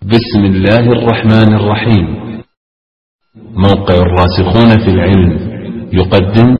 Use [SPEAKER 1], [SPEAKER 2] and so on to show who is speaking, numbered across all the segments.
[SPEAKER 1] بسم الله الرحمن الرحيم. موقع الراسخون في العلم يقدم.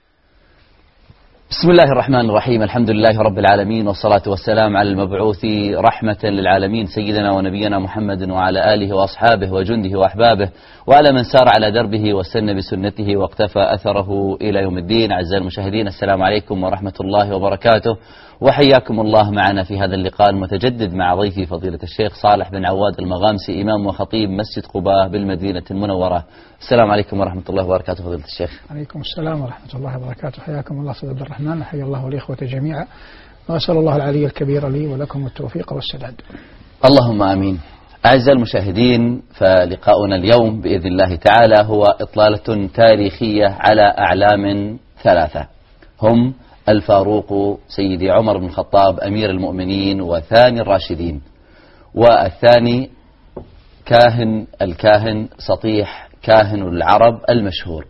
[SPEAKER 2] بسم الله الرحمن الرحيم. الحمد لله رب العالمين، والصلاة والسلام على المبعوث رحمة للعالمين سيدنا ونبينا محمد وعلى آله وأصحابه وجنده وأحبابه وعلى من سار على دربه واستنى بسنته واقتفى أثره إلى يوم الدين. أعزائي المشاهدين، السلام عليكم ورحمة الله وبركاته، وحياكم الله معنا في هذا اللقاء المتجدد مع ضيفي فضيلة الشيخ صالح بن عواد المغامسي، إمام وخطيب مسجد قباء بالمدينة المنورة. السلام عليكم ورحمة الله وبركاته فضيلة الشيخ.
[SPEAKER 3] عليكم السلام ورحمة الله وبركاته، حياكم الله سيد عبد الرحمن، حيا الله والإخوة جميعا، وأسأل الله العلي الكبير لي ولكم التوفيق والسداد.
[SPEAKER 2] اللهم آمين. أعزائي المشاهدين، فلقاؤنا اليوم بإذن الله تعالى هو إطلالة تاريخية على أعلام ثلاثة، هم الفاروق سيدي عمر بن الخطاب أمير المؤمنين وثاني الراشدين، والثاني الكاهن سطيح كاهن العرب المشهور،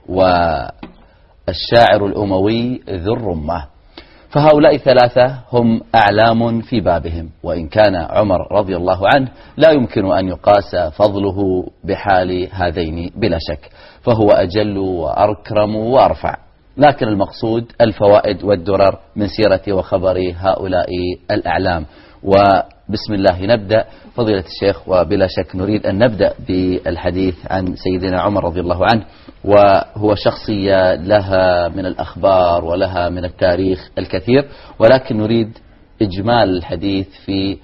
[SPEAKER 2] والشاعر الأموي ذو الرمة. فهؤلاء الثلاثة هم أعلام في بابهم، وإن كان عمر رضي الله عنه لا يمكن أن يقاس فضله بحال هذين بلا شك، فهو أجل وأكرم وأرفع، لكن المقصود الفوائد والدرر من سيرة وخبر هؤلاء الأعلام. وبسم الله نبدأ فضيلة الشيخ، وبلا شك نريد أن نبدأ بالحديث عن سيدنا عمر رضي الله عنه، وهو شخصية لها من الأخبار ولها من التاريخ الكثير، ولكن نريد إجمال الحديث في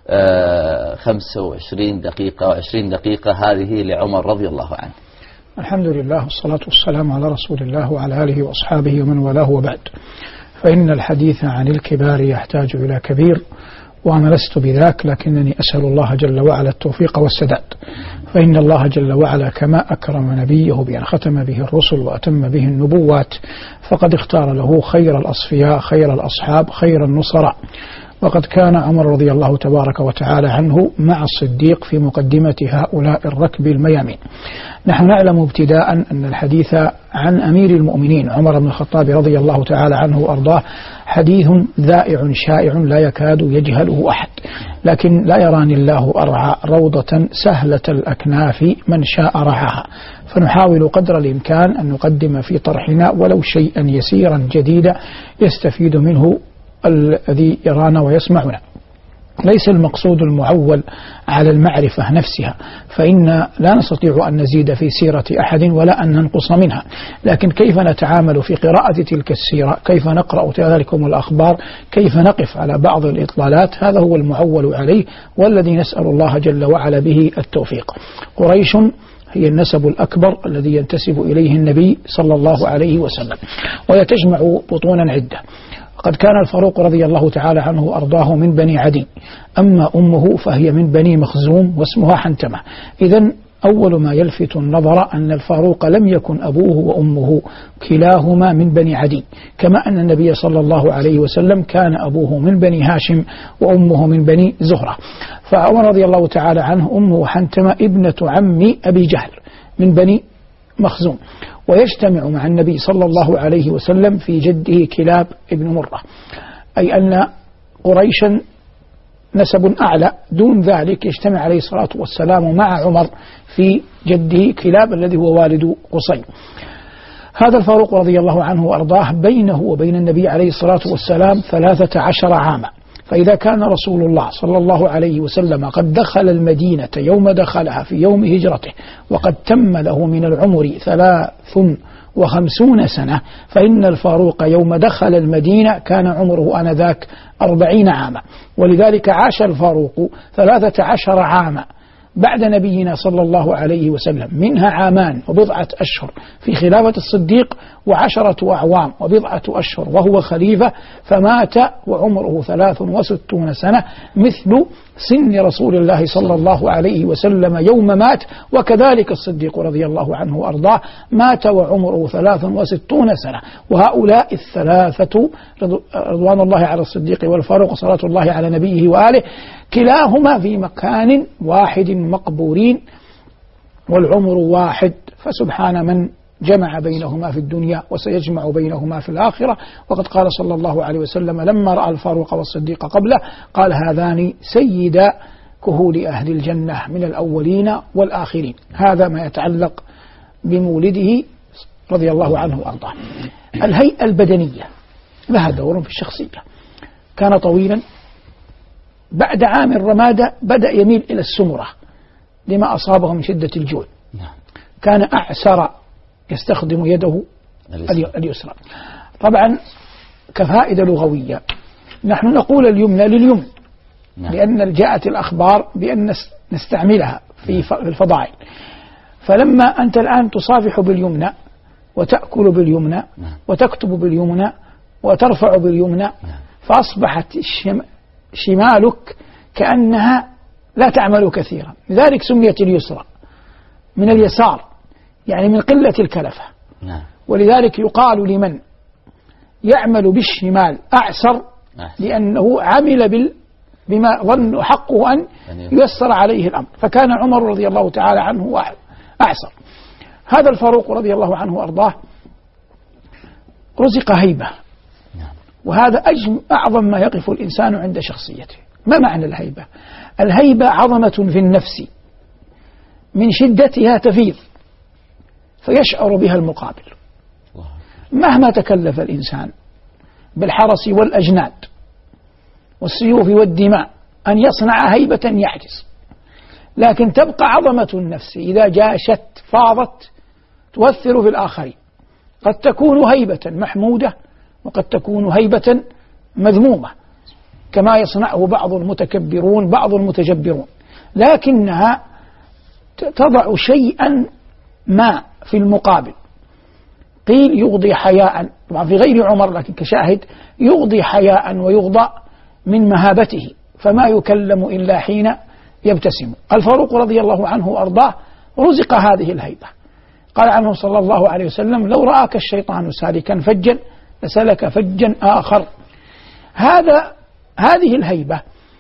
[SPEAKER 2] 25 دقيقة و20 دقيقة هذه لعمر رضي الله عنه.
[SPEAKER 3] الحمد لله والصلاة والسلام على رسول الله وعلى آله وأصحابه ومن والاه، وبعد، فإن الحديث عن الكبار يحتاج إلى كبير، وأنا لست بذاك، لكنني أسأل الله جل وعلا التوفيق والسداد. فإن الله جل وعلا كما أكرم نبيه بأن ختم به الرسل وأتم به النبوات، فقد اختار له خير الأصفياء، خير الأصحاب، خير النصراء. وقد كان عمر رضي الله تبارك وتعالى عنه مع الصديق في مقدمة هؤلاء الركب الميامين. نحن نعلم ابتداء أن الحديث عن أمير المؤمنين عمر بن الخطاب رضي الله تعالى عنه وأرضاه حديث ذائع شائع لا يكاد يجهله أحد، لكن لا يراني الله أرعى روضة سهلة الأكناف من شاء رعاها، فنحاول قدر الإمكان أن نقدم في طرحنا ولو شيئا يسيرا جديدا يستفيد منه الذي يرانا ويسمعنا. ليس المقصود المعول على المعرفة نفسها، فإن لا نستطيع أن نزيد في سيرة أحد ولا أن ننقص منها، لكن كيف نتعامل في قراءة تلك السيرة، كيف نقرأ تلكم الأخبار، كيف نقف على بعض الإطلالات، هذا هو المعول عليه، والذي نسأل الله جل وعلا به التوفيق. قريش هي النسب الأكبر الذي ينتسب إليه النبي صلى الله عليه وسلم، وهي تجمع بطونا عدة. قد كان الفاروق رضي الله تعالى عنه وأرضاه من بني عدي، أما أمه فهي من بني مخزوم واسمها حنتمة. إذن أول ما يلفت النظر أن الفاروق لم يكن أبوه وأمه كلاهما من بني عدي، كما أن النبي صلى الله عليه وسلم كان أبوه من بني هاشم وأمه من بني زهرة. فعمر رضي الله تعالى عنه أمه حنتمة ابنة عم أبي جهل من بني مخزوم، ويجتمع مع النبي صلى الله عليه وسلم في جده كلاب ابن مرة، أي أن قريشا نسب أعلى. دون ذلك يجتمع عليه الصلاة والسلام مع عمر في جده كلاب الذي هو والد قصي. هذا الفاروق رضي الله عنه وأرضاه بينه وبين النبي عليه الصلاة والسلام 13 عاما، فإذا كان رسول الله صلى الله عليه وسلم قد دخل المدينة يوم دخلها في يوم هجرته، وقد تم له من العمر 53 سنة، فإن الفاروق يوم دخل المدينة كان عمره آنذاك 40 عاما، ولذلك عاش الفاروق 13 عاما بعد نبينا صلى الله عليه وسلم، منها عامان وبضعة أشهر في خلافة الصديق، و10 أعوام وبضعة أشهر وهو خليفة، فمات وعمره 63 سنة مثل سن رسول الله صلى الله عليه وسلم يوم مات. وكذلك الصديق رضي الله عنه وأرضاه مات وعمره 63 سنة. وهؤلاء الثلاثة رضوان الله على الصديق والفاروق صلاة الله على نبيه وآله كلاهما في مكان واحد مقبورين، والعمر واحد، فسبحان من جمع بينهما في الدنيا وسيجمع بينهما في الآخرة. وقد قال صلى الله عليه وسلم لما رأى الفاروق والصديق قبله قال هذان سيدا كهول أهل الجنة من الأولين والآخرين. هذا ما يتعلق بمولده رضي الله عنه وأرضاه. الهيئة البدنية لها دور في الشخصية. كان طويلا، بعد عام الرمادة بدأ يميل إلى السمرة لما أصابه من شدة الجوع. كان أعسر، يستخدم يده اليسرى. طبعا كفائدة لغوية نحن نقول اليمنى لليمن، لأن جاءت الأخبار بأن نستعملها في الفضائل. فلما أنت الآن تصافح باليمنى وتأكل باليمنى وتكتب باليمنى وترفع باليمنى، فأصبحت شمالك كأنها لا تعمل كثيرا، لذلك سميت اليسرى من اليسار، يعني من قلة الكلفة. ولذلك يقال لمن يعمل بالشمال أعسر، لأنه عمل بما ظن حقه أن ييسر عليه الأمر. فكان عمر رضي الله تعالى عنه أعسر. هذا الفاروق رضي الله عنه وأرضاه رزق هيبة، وهذا أعظم ما يقف الإنسان عند شخصيته. ما معنى الهيبة؟ الهيبة عظمة في النفس من شدتها تفيض فيشعر بها المقابل، مهما تكلف الإنسان بالحرس والأجناد والسيوف والدماء أن يصنع هيبة يعجز، لكن تبقى عظمة النفس إذا جاشت فاضت تؤثر في الآخرين. قد تكون هيبة محمودة وقد تكون هيبة مذمومة، كما يصنعه بعض المتكبرون بعض المتجبرون، لكنها تضع شيئا ما في المقابل. قيل يغضي حياء، طبعا في غير عمر لكن كشاهد، يغضي حياء ويغضى من مهابته، فما يكلم إلا حين يبتسم. الفاروق رضي الله عنه وأرضاه رزق هذه الهيبة. قال عنه صلى الله عليه وسلم: لو رآك الشيطان سالكا فجا لسلك فجا آخر. هذه الهيبة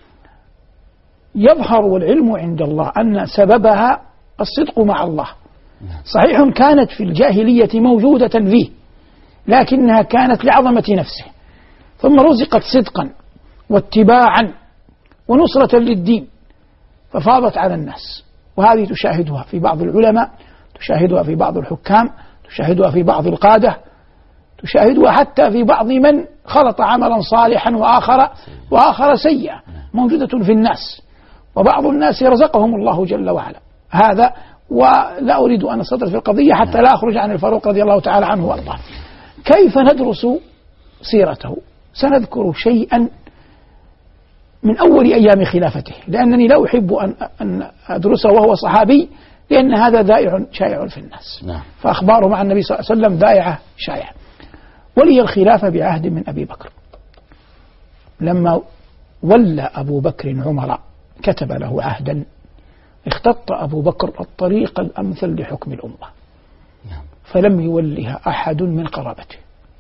[SPEAKER 3] يظهر والعلم عند الله أن سببها الصدق مع الله. صحيح كانت في الجاهلية موجودة فيه، لكنها كانت لعظمة نفسه، ثم رزقت صدقا واتباعا ونصرة للدين ففاضت على الناس. وهذه تشاهدها في بعض العلماء، تشاهدها في بعض الحكام، تشاهدها في بعض القادة، تشاهدها حتى في بعض من خلط عملا صالحا وآخر سيئا، موجودة في الناس. وبعض الناس رزقهم الله جل وعلا هذا. ولا أريد أن أستطرد في القضية حتى لا أخرج عن الفاروق رضي الله تعالى عنه وأرضاه. كيف ندرس سيرته؟ سنذكر شيئا من أول أيام خلافته، لأنني لا أحب أن أدرسه وهو صحابي، لأن هذا ذائع شائع في الناس. فأخباره مع النبي صلى الله عليه وسلم ذائعة شائعة. ولي الخلافة بعهد من أبي بكر. لما ولى أبو بكر عمر كتب له عهدا، اختط أبو بكر الطريق الأمثل لحكم الأمة، فلم يولها أحد من قرابته،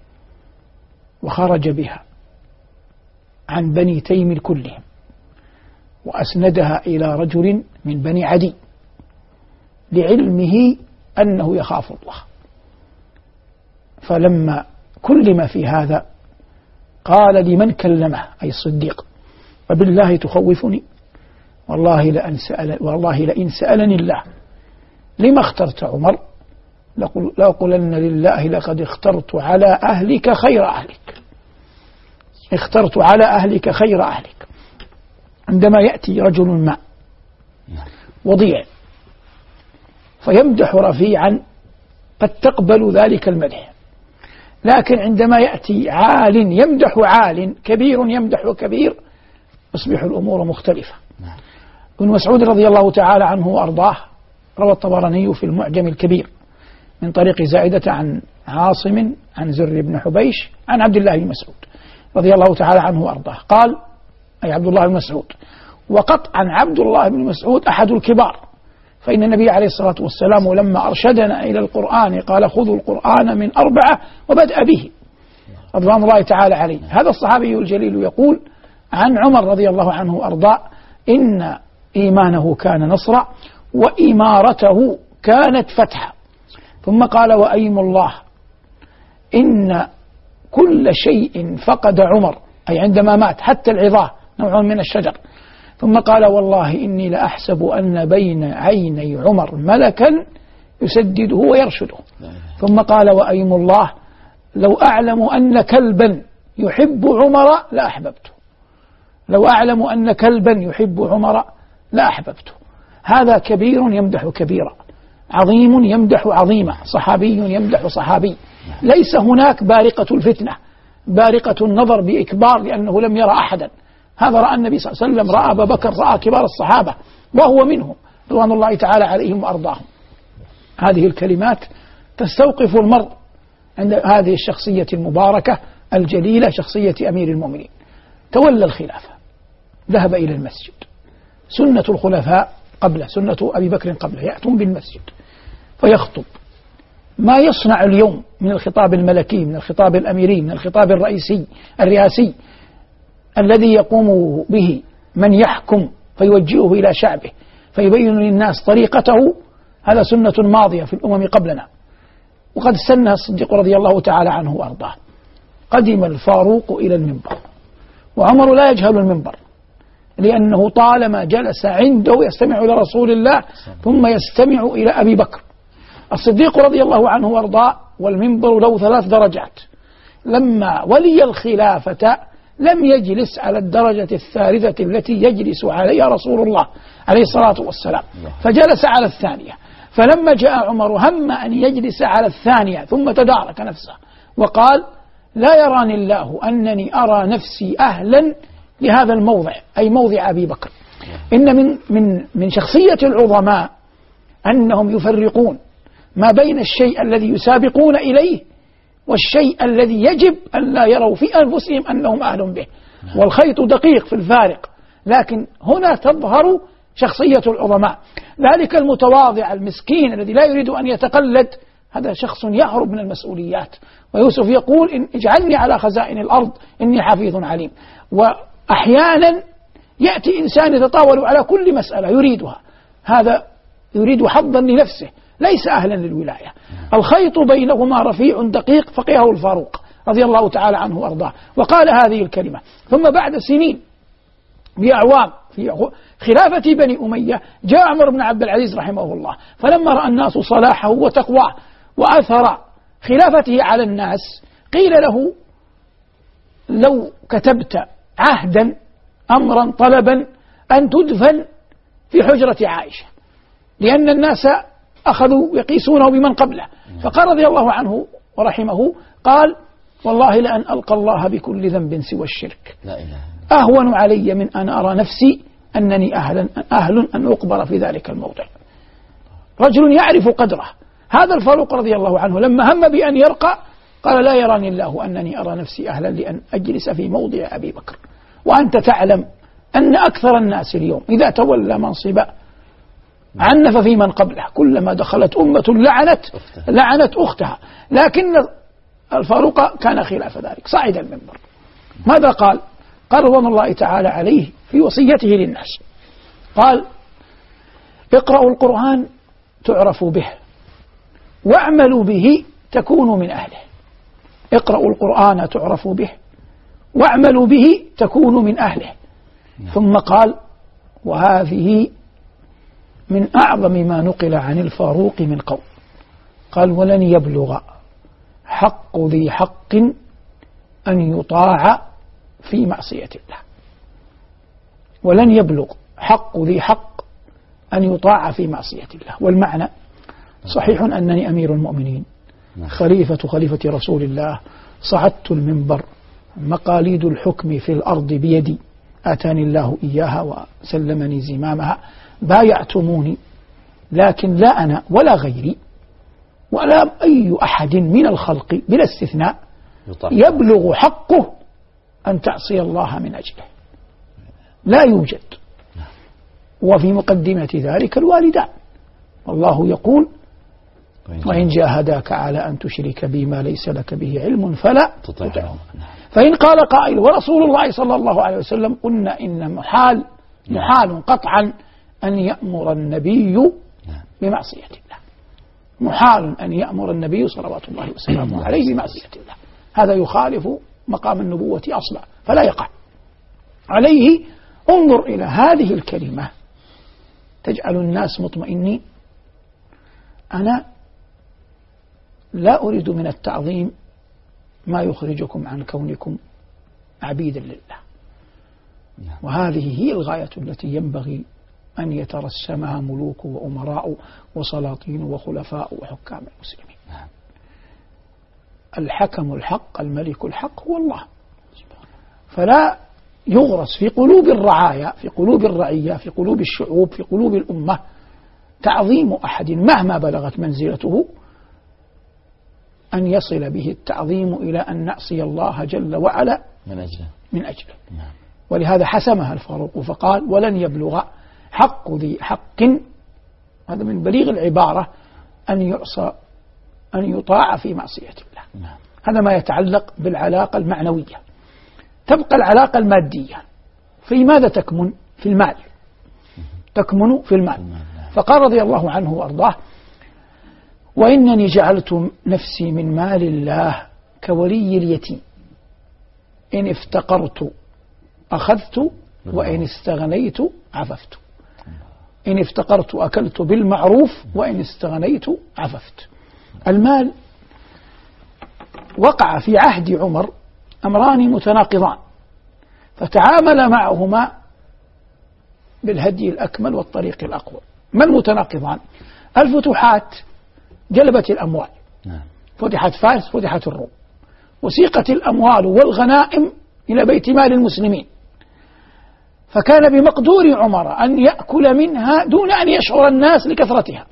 [SPEAKER 3] وخرج بها عن بني تيم كلهم، وأسندها إلى رجل من بني عدي لعلمه أنه يخاف الله. فلما كلم في هذا قال لمن كلمه أي الصديق: وبالله تخوفني؟ والله لئن سألني الله لما اخترت عمر لأقولن لله لقد اخترت على أهلك خير أهلك. اخترت على أهلك خير أهلك. عندما يأتي رجل ما وضيع فيمدح رفيعا قد تقبل ذلك المدح، لكن عندما يأتي عال يمدح عال، كبير يمدح كبير، تصبح الأمور مختلفة. ابن مسعود رضي الله تعالى عنه وأرضاه روى الطبراني في المعجم الكبير من طريق زائدة عن عاصم عن زر بن حبيش عن عبد الله بن مسعود رضي الله تعالى عنه وأرضاه قال، أي عبد الله بن مسعود: وقطعا عبد الله بن مسعود أحد الكبار، فإن النبي عليه الصلاة والسلام لما أرشدنا إلى القرآن قال: خذوا القرآن من 4 وبدأ به رضوان الله تعالى عليه. هذا الصحابي الجليل يقول عن عمر رضي الله عنه وأرضاه: إن إيمانه كان نصرا وإمارته كانت فتحا. ثم قال: وأيم الله إن كل شيء فقد عمر، أي عندما مات حتى العظاه نوع من الشجر. ثم قال والله إني لأحسب أن بين عيني عمر ملكا يسدده ويرشده. ثم قال وأيم الله لو أعلم أن كلبا يحب عمر لأحببته، لو أعلم أن كلبا يحب عمر لأحببته. هذا كبير يمدح كبيرا، عظيم يمدح عظيما، صحابي يمدح صحابي. ليس هناك بارقة الفتنة، بارقة النظر بإكبار لأنه لم يرى أحدا. هذا رأى النبي صلى الله عليه وسلم، رأى أبا بكر، رأى كبار الصحابة وهو منهم رضوان الله تعالى عليهم وأرضاهم. هذه الكلمات تستوقف المرء عند هذه الشخصية المباركة الجليلة، شخصية أمير المؤمنين. تولى الخلافة، ذهب إلى المسجد، سنة الخلفاء قبله، سنة أبي بكر قبله، يأتون بالمسجد فيخطب. ما يصنع اليوم من الخطاب الملكي، من الخطاب الأميري، من الخطاب الرئاسي الذي يقوم به من يحكم فيوجهه إلى شعبه فيبين للناس طريقته، هذا سنة ماضية في الأمم قبلنا، وقد سنها الصديق رضي الله تعالى عنه وأرضاه. قدم الفاروق إلى المنبر، وعمر لا يجهل المنبر لأنه طالما جلس عنده يستمع إلى رسول الله ثم يستمع إلى أبي بكر. الصديق رضي الله عنه وأرضاه والمنبر له 3 درجات. لما ولي الخلافة لم يجلس على الدرجة الثالثة التي يجلس عليها رسول الله عليه الصلاة والسلام، فجلس على الثانية. فلما جاء عمر هم أن يجلس على الثانية ثم تدارك نفسه وقال لا يراني الله أنني أرى نفسي أهلا لهذا الموضع، أي موضع أبي بكر. إن من شخصية العظماء أنهم يفرقون ما بين الشيء الذي يسابقون إليه والشيء الذي يجب أن لا يروا في أنفسهم أنهم أهل به، والخيط دقيق في الفارق. لكن هنا تظهر شخصية العظماء. ذلك المتواضع المسكين الذي لا يريد أن يتقلد، هذا شخص يهرب من المسؤوليات. ويوسف يقول إن اجعلني على خزائن الأرض إني حفيظ عليم. وأحيانا يأتي إنسان يتطاول على كل مسألة يريدها، هذا يريد حظا لنفسه، ليس أهلا للولاية. الخيط بينهما رفيع دقيق، فقهه الفاروق رضي الله تعالى عنه وأرضاه، وقال هذه الكلمة. ثم بعد سنين بأعوام في خلافة بني أمية جاء عمر بن عبد العزيز رحمه الله، فلما رأى الناس صلاحه وتقواه وأثر خلافته على الناس قيل له لو كتبت عهدا أمرا طلبا أن تدفن في حجرة عائشة، لأن الناس أخذوا يقيسونه بمن قبله. فقال رضي الله عنه ورحمه، قال والله لأن ألقى الله بكل ذنب سوى الشرك أهون علي من أن أرى نفسي أنني أهل أن أقبر في ذلك الموضع. رجل يعرف قدره. هذا الفاروق رضي الله عنه لما هم بأن يرقى قال لا يراني الله أنني أرى نفسي أهلا لأن أجلس في موضع أبي بكر. وأنت تعلم أن أكثر الناس اليوم إذا تولى منصبا عنف في من قبله، كلما دخلت أمة لعنت أختها. لكن الفاروق كان خلاف ذلك، صعد المنبر. ماذا قال؟ قال رضوان الله تعالى عليه في وصيته للناس، قال اقرأوا القرآن تعرفوا به واعملوا به تكونوا من أهله. اقرأوا القرآن تعرفوا به واعملوا به تكونوا من أهله. ثم قال وهذه من أعظم ما نقل عن الفاروق من قول، قال ولن يبلغ حق ذي حق أن يطاع في معصية الله. ولن يبلغ حق ذي حق أن يطاع في معصية الله. والمعنى صحيح أنني أمير المؤمنين خليفة رسول الله، صعدت المنبر، مقاليد الحكم في الأرض بيدي، آتاني الله إياها وسلمني زمامها، بايعتموني، لكن لا أنا ولا غيري ولا أي أحد من الخلق بلا استثناء يبلغ حقه أن تعصي الله من أجله، لا يوجد. وفي مقدمة ذلك الوالدان، والله يقول وإن جاهداك على أن تشرك بي ما ليس لك به علم فلا تطعهما. فإن قال قائل ورسول الله صلى الله عليه وسلم، قلنا إن محال قطعا أن يأمر النبي بمعصية الله، محال أن يأمر النبي صلوات الله وسلامه عليه بمعصية الله، هذا يخالف مقام النبوة أصلا فلا يقع عليه. انظر إلى هذه الكلمة تجعل الناس مطمئنين. أنا لا أريد من التعظيم ما يخرجكم عن كونكم عبيدا لله، وهذه هي الغاية التي ينبغي أن يترسمها ملوك وأمراء وسلاطين وخلفاء وحكام المسلمين. الحكم الحق الملك الحق هو الله، فلا يغرس في قلوب الرعايا، في قلوب الرعية، في قلوب الشعوب، في قلوب الأمة تعظيم أحد مهما بلغت منزلته أن يصل به التعظيم إلى أن نعصي الله جل وعلا من أجله. ولهذا حسمها الفاروق فقال: ولن يبلغ حق ذي حق، هذا من بليغ العبارة، أن يعصى أن يطاع في معصية الله. هذا ما يتعلق بالعلاقة المعنوية. تبقى العلاقة المادية، في ماذا تكمن؟ في المال، تكمن في المال. فقال رضي الله عنه وأرضاه: وإنني جعلت نفسي من مال الله كولي اليتيم، إن افتقرت أخذت وإن استغنيت عففت. إن افتقرت أكلت بالمعروف وإن استغنيت عففت. المال وقع في عهد عمر أمران متناقضان، فتعامل معهما بالهدي الأكمل والطريق الأقوى. ما المتناقضان؟ الفتوحات جلبت الأموال، فتحت فارس، فتحت الروم، وسيقت الأموال والغنائم إلى بيت مال المسلمين، فكان بمقدور عمر أن يأكل منها دون أن يشعر الناس لكثرتها،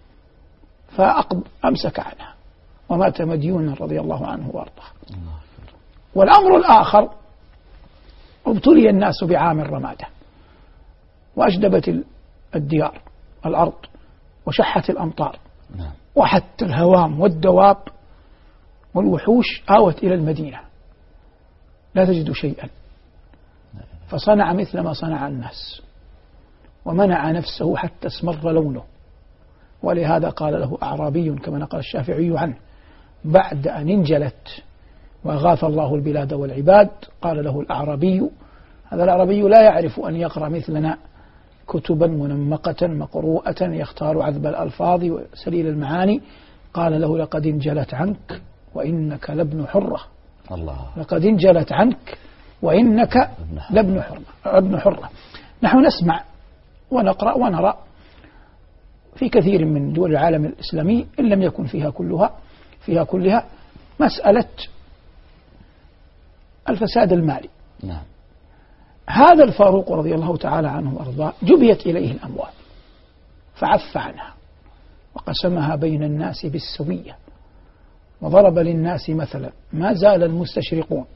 [SPEAKER 3] فأمسك عنها ومات مديونا رضي الله عنه وارضاه. والأمر الآخر: ابتلي الناس بعام الرمادة، وأجدبت الديار الأرض، وشحت الأمطار، وحتى الهوام والدواب والوحوش آوت إلى المدينة لا تجد شيئا، فصنع مثل ما صنع الناس، ومنع نفسه حتى اسمر لونه. ولهذا قال له أعرابي كما نقل الشافعي عنه بعد أن انجلت وأغاث الله البلاد والعباد، قال له الأعرابي: هذا الأعرابي لا يعرف أن يقرأ مثلنا كتبا منمقة مقروءة يختار عذب الألفاظ وسليل المعاني، قال له: لقد انجلت عنك وإنك لابن حرة. الله. لقد انجلت عنك وإنك لابن حرة. نحن نسمع ونقرأ ونرى في كثير من دول العالم الإسلامي، إن لم يكن فيها كلها مسألة الفساد المالي. هذا الفاروق رضي الله تعالى عنه وأرضاه جبيت إليه الأموال فعف عنها وقسمها بين الناس بالسوية، وضرب للناس مثلا. ما زال المستشرقون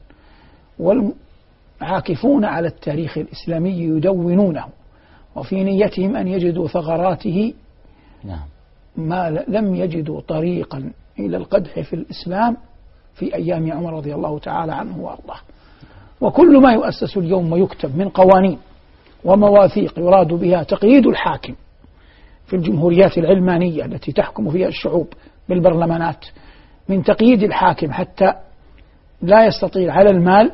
[SPEAKER 3] والعاكفون على التاريخ الإسلامي يدونونه، وفي نيتهم أن يجدوا ثغراته، ما لم يجدوا طريقا إلى القدح في الإسلام في أيام عمر رضي الله تعالى عنه وأرضاه. وكل ما يؤسس اليوم ويكتب من قوانين ومواثيق يراد بها تقييد الحاكم في الجمهوريات العلمانية التي تحكم فيها الشعوب بالبرلمانات، من تقييد الحاكم حتى لا يستطيع على المال،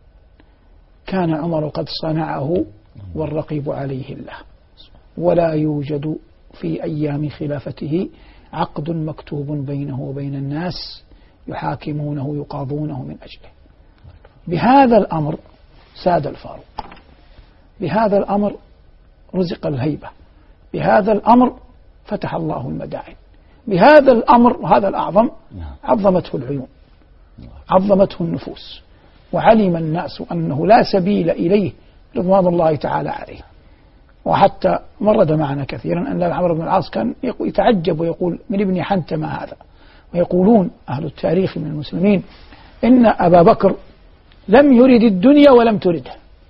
[SPEAKER 3] كان عمر قد صنعه والرقيب عليه الله. ولا يوجد في أيام خلافته عقد مكتوب بينه وبين الناس يحاكمونه يقاضونه من أجله. بهذا الأمر ساد الفاروق، بهذا الأمر رزق الهيبة، بهذا الأمر فتح الله المدائن، بهذا الأمر وهذا الأعظم عظمته العيون، عظمته النفوس، وعلم الناس أنه لا سبيل إليه رضوان الله تعالى عليه. وحتى مرد معنا كثيرا أن عمرو بن العاص كان يتعجب ويقول: من ابن حنتم هذا. ويقولون أهل التاريخ من المسلمين إن أبا بكر لم يرد الدنيا ولم ترده،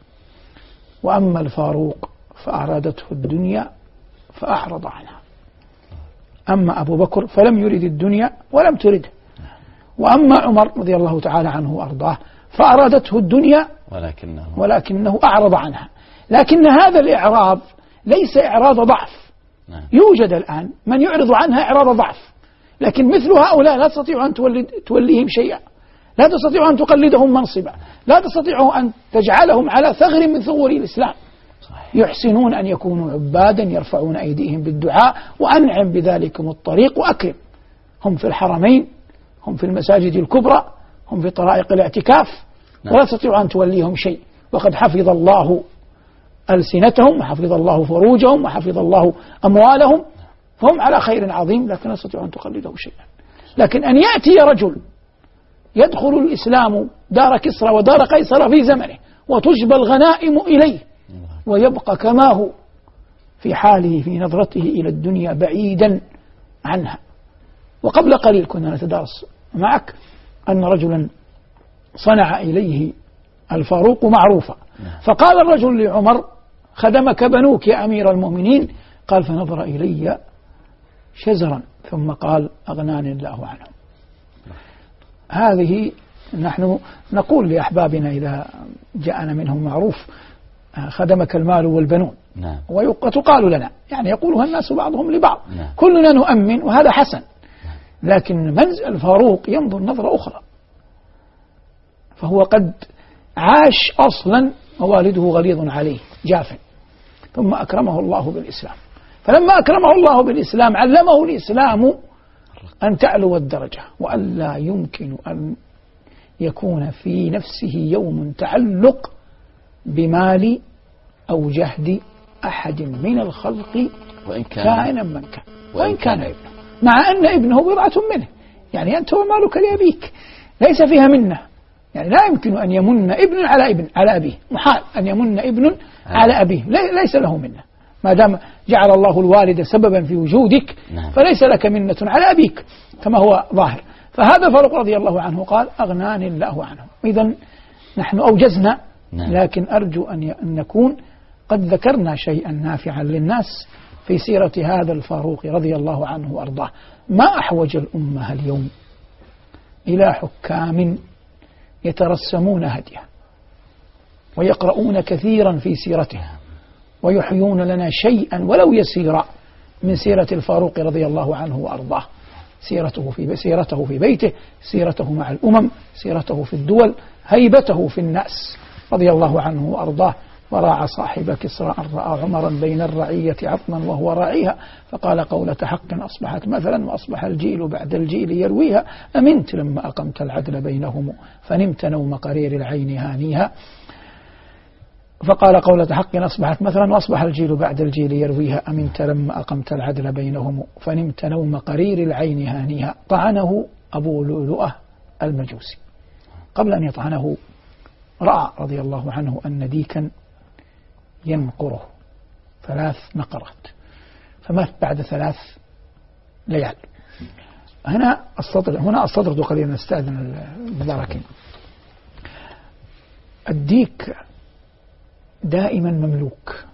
[SPEAKER 3] وأما الفاروق فأرادته الدنيا فأعرض عنها. أما أبو بكر فلم يرد الدنيا ولم ترده، وأما عمر رضي الله تعالى عنه وأرضاه فأرادته الدنيا ولكنه أعرض عنها. لكن هذا الإعراض ليس إعراض ضعف. يوجد الآن من يعرض عنها إعراض ضعف، لكن مثل هؤلاء لا تستطيع أن توليهم شيئا، لا تستطيع أن تقلدهم منصبا، لا تستطيع أن تجعلهم على ثغر من ثغور الإسلام، يحسنون أن يكونوا عبادا يرفعون أيديهم بالدعاء، وأنعم بذلكم الطريق وأكرم. هم في الحرمين، هم في المساجد الكبرى، هم في طرائق الاعتكاف، ولا تستطيع أن توليهم شيء، وقد حفظ الله ألسنتهم وحفظ الله فروجهم وحفظ الله أموالهم، فهم على خير عظيم، لكن لا تستطيع أن تقلده شيئا. لكن أن يأتي رجل يدخل الإسلام دار كسرى ودار قيصر في زمنه وتجبى الغنائم إليه ويبقى كما هو في حاله في نظرته إلى الدنيا بعيدا عنها. وقبل قليل كنا نتدارس معك أن رجلا صنع إليه الفاروق معروفا، فقال الرجل لعمر: خدمك بنوك يا أمير المؤمنين. قال: فنظر إلي شزرا ثم قال: أغناني الله عنهم. هذه نحن نقول لأحبابنا إذا جاءنا منهم معروف: خدمك المال والبنون. وتقال لنا، يعني يقولها الناس بعضهم لبعض، كلنا نؤمن وهذا حسن. لكن منزل الفاروق ينظر نظرة أخرى، فهو قد عاش أصلا ووالده غليظ عليه جاف، ثم أكرمه الله بالإسلام، فلما أكرمه الله بالإسلام علمه الإسلام أن تعلو الدرجة، وأن لا يمكن أن يكون في نفسه يوم تعلق بمال أو جهد أحد من الخلق وإن كان من كان، وإن كان ابنه، مع أن ابنه بضعة منه. يعني أنت ومالك لأبيك، ليس فيها منة. يعني لا يمكن أن يمن ابن على أبيه، محال أن يمن ابن على أبيه، ليس له منة. ما دام جعل الله الوالد سببا في وجودك فليس لك منة على أبيك كما هو ظاهر. فهذا فاروق رضي الله عنه قال: أغناني الله عنهم. إذن نحن أوجزنا، لكن أرجو أن نكون قد ذكرنا شيئا نافعا للناس في سيرة هذا الفاروق رضي الله عنه وأرضاه. ما أحوج الأمة اليوم إلى حكام يترسمون هديه ويقرؤون كثيرا في سيرته ويحيون لنا شيئا ولو يسيرا من سيرة الفاروق رضي الله عنه وأرضاه. سيرته في بيته، سيرته مع الأمم، سيرته في الدول، هيبته في الناس رضي الله عنه وأرضاه. وراعى صاحب كسرى أن رأى عمرا بين الرعية عظما وهو راعيها، فقال: قولة حق أصبحت مثلا، وأصبح الجيل بعد الجيل يرويها. أمنت لما أقمت العدل بينهم، فنمت نوم قرير العين هانيها. فقال: قولة حق أصبحت مثلا، وأصبح الجيل بعد الجيل يرويها. أمنت لما أقمت العدل بينهم، فنمت نوم قرير العين هانيها. طعنه أبو لؤلؤة المجوسي. قبل أن يطعنه رأى رضي الله عنه أن ديكا ينقره 3 نقرات، فمات بعد 3 ليال. هنا أستطرد قليلا، نستأذن المباركين. الديك دائما مملوك،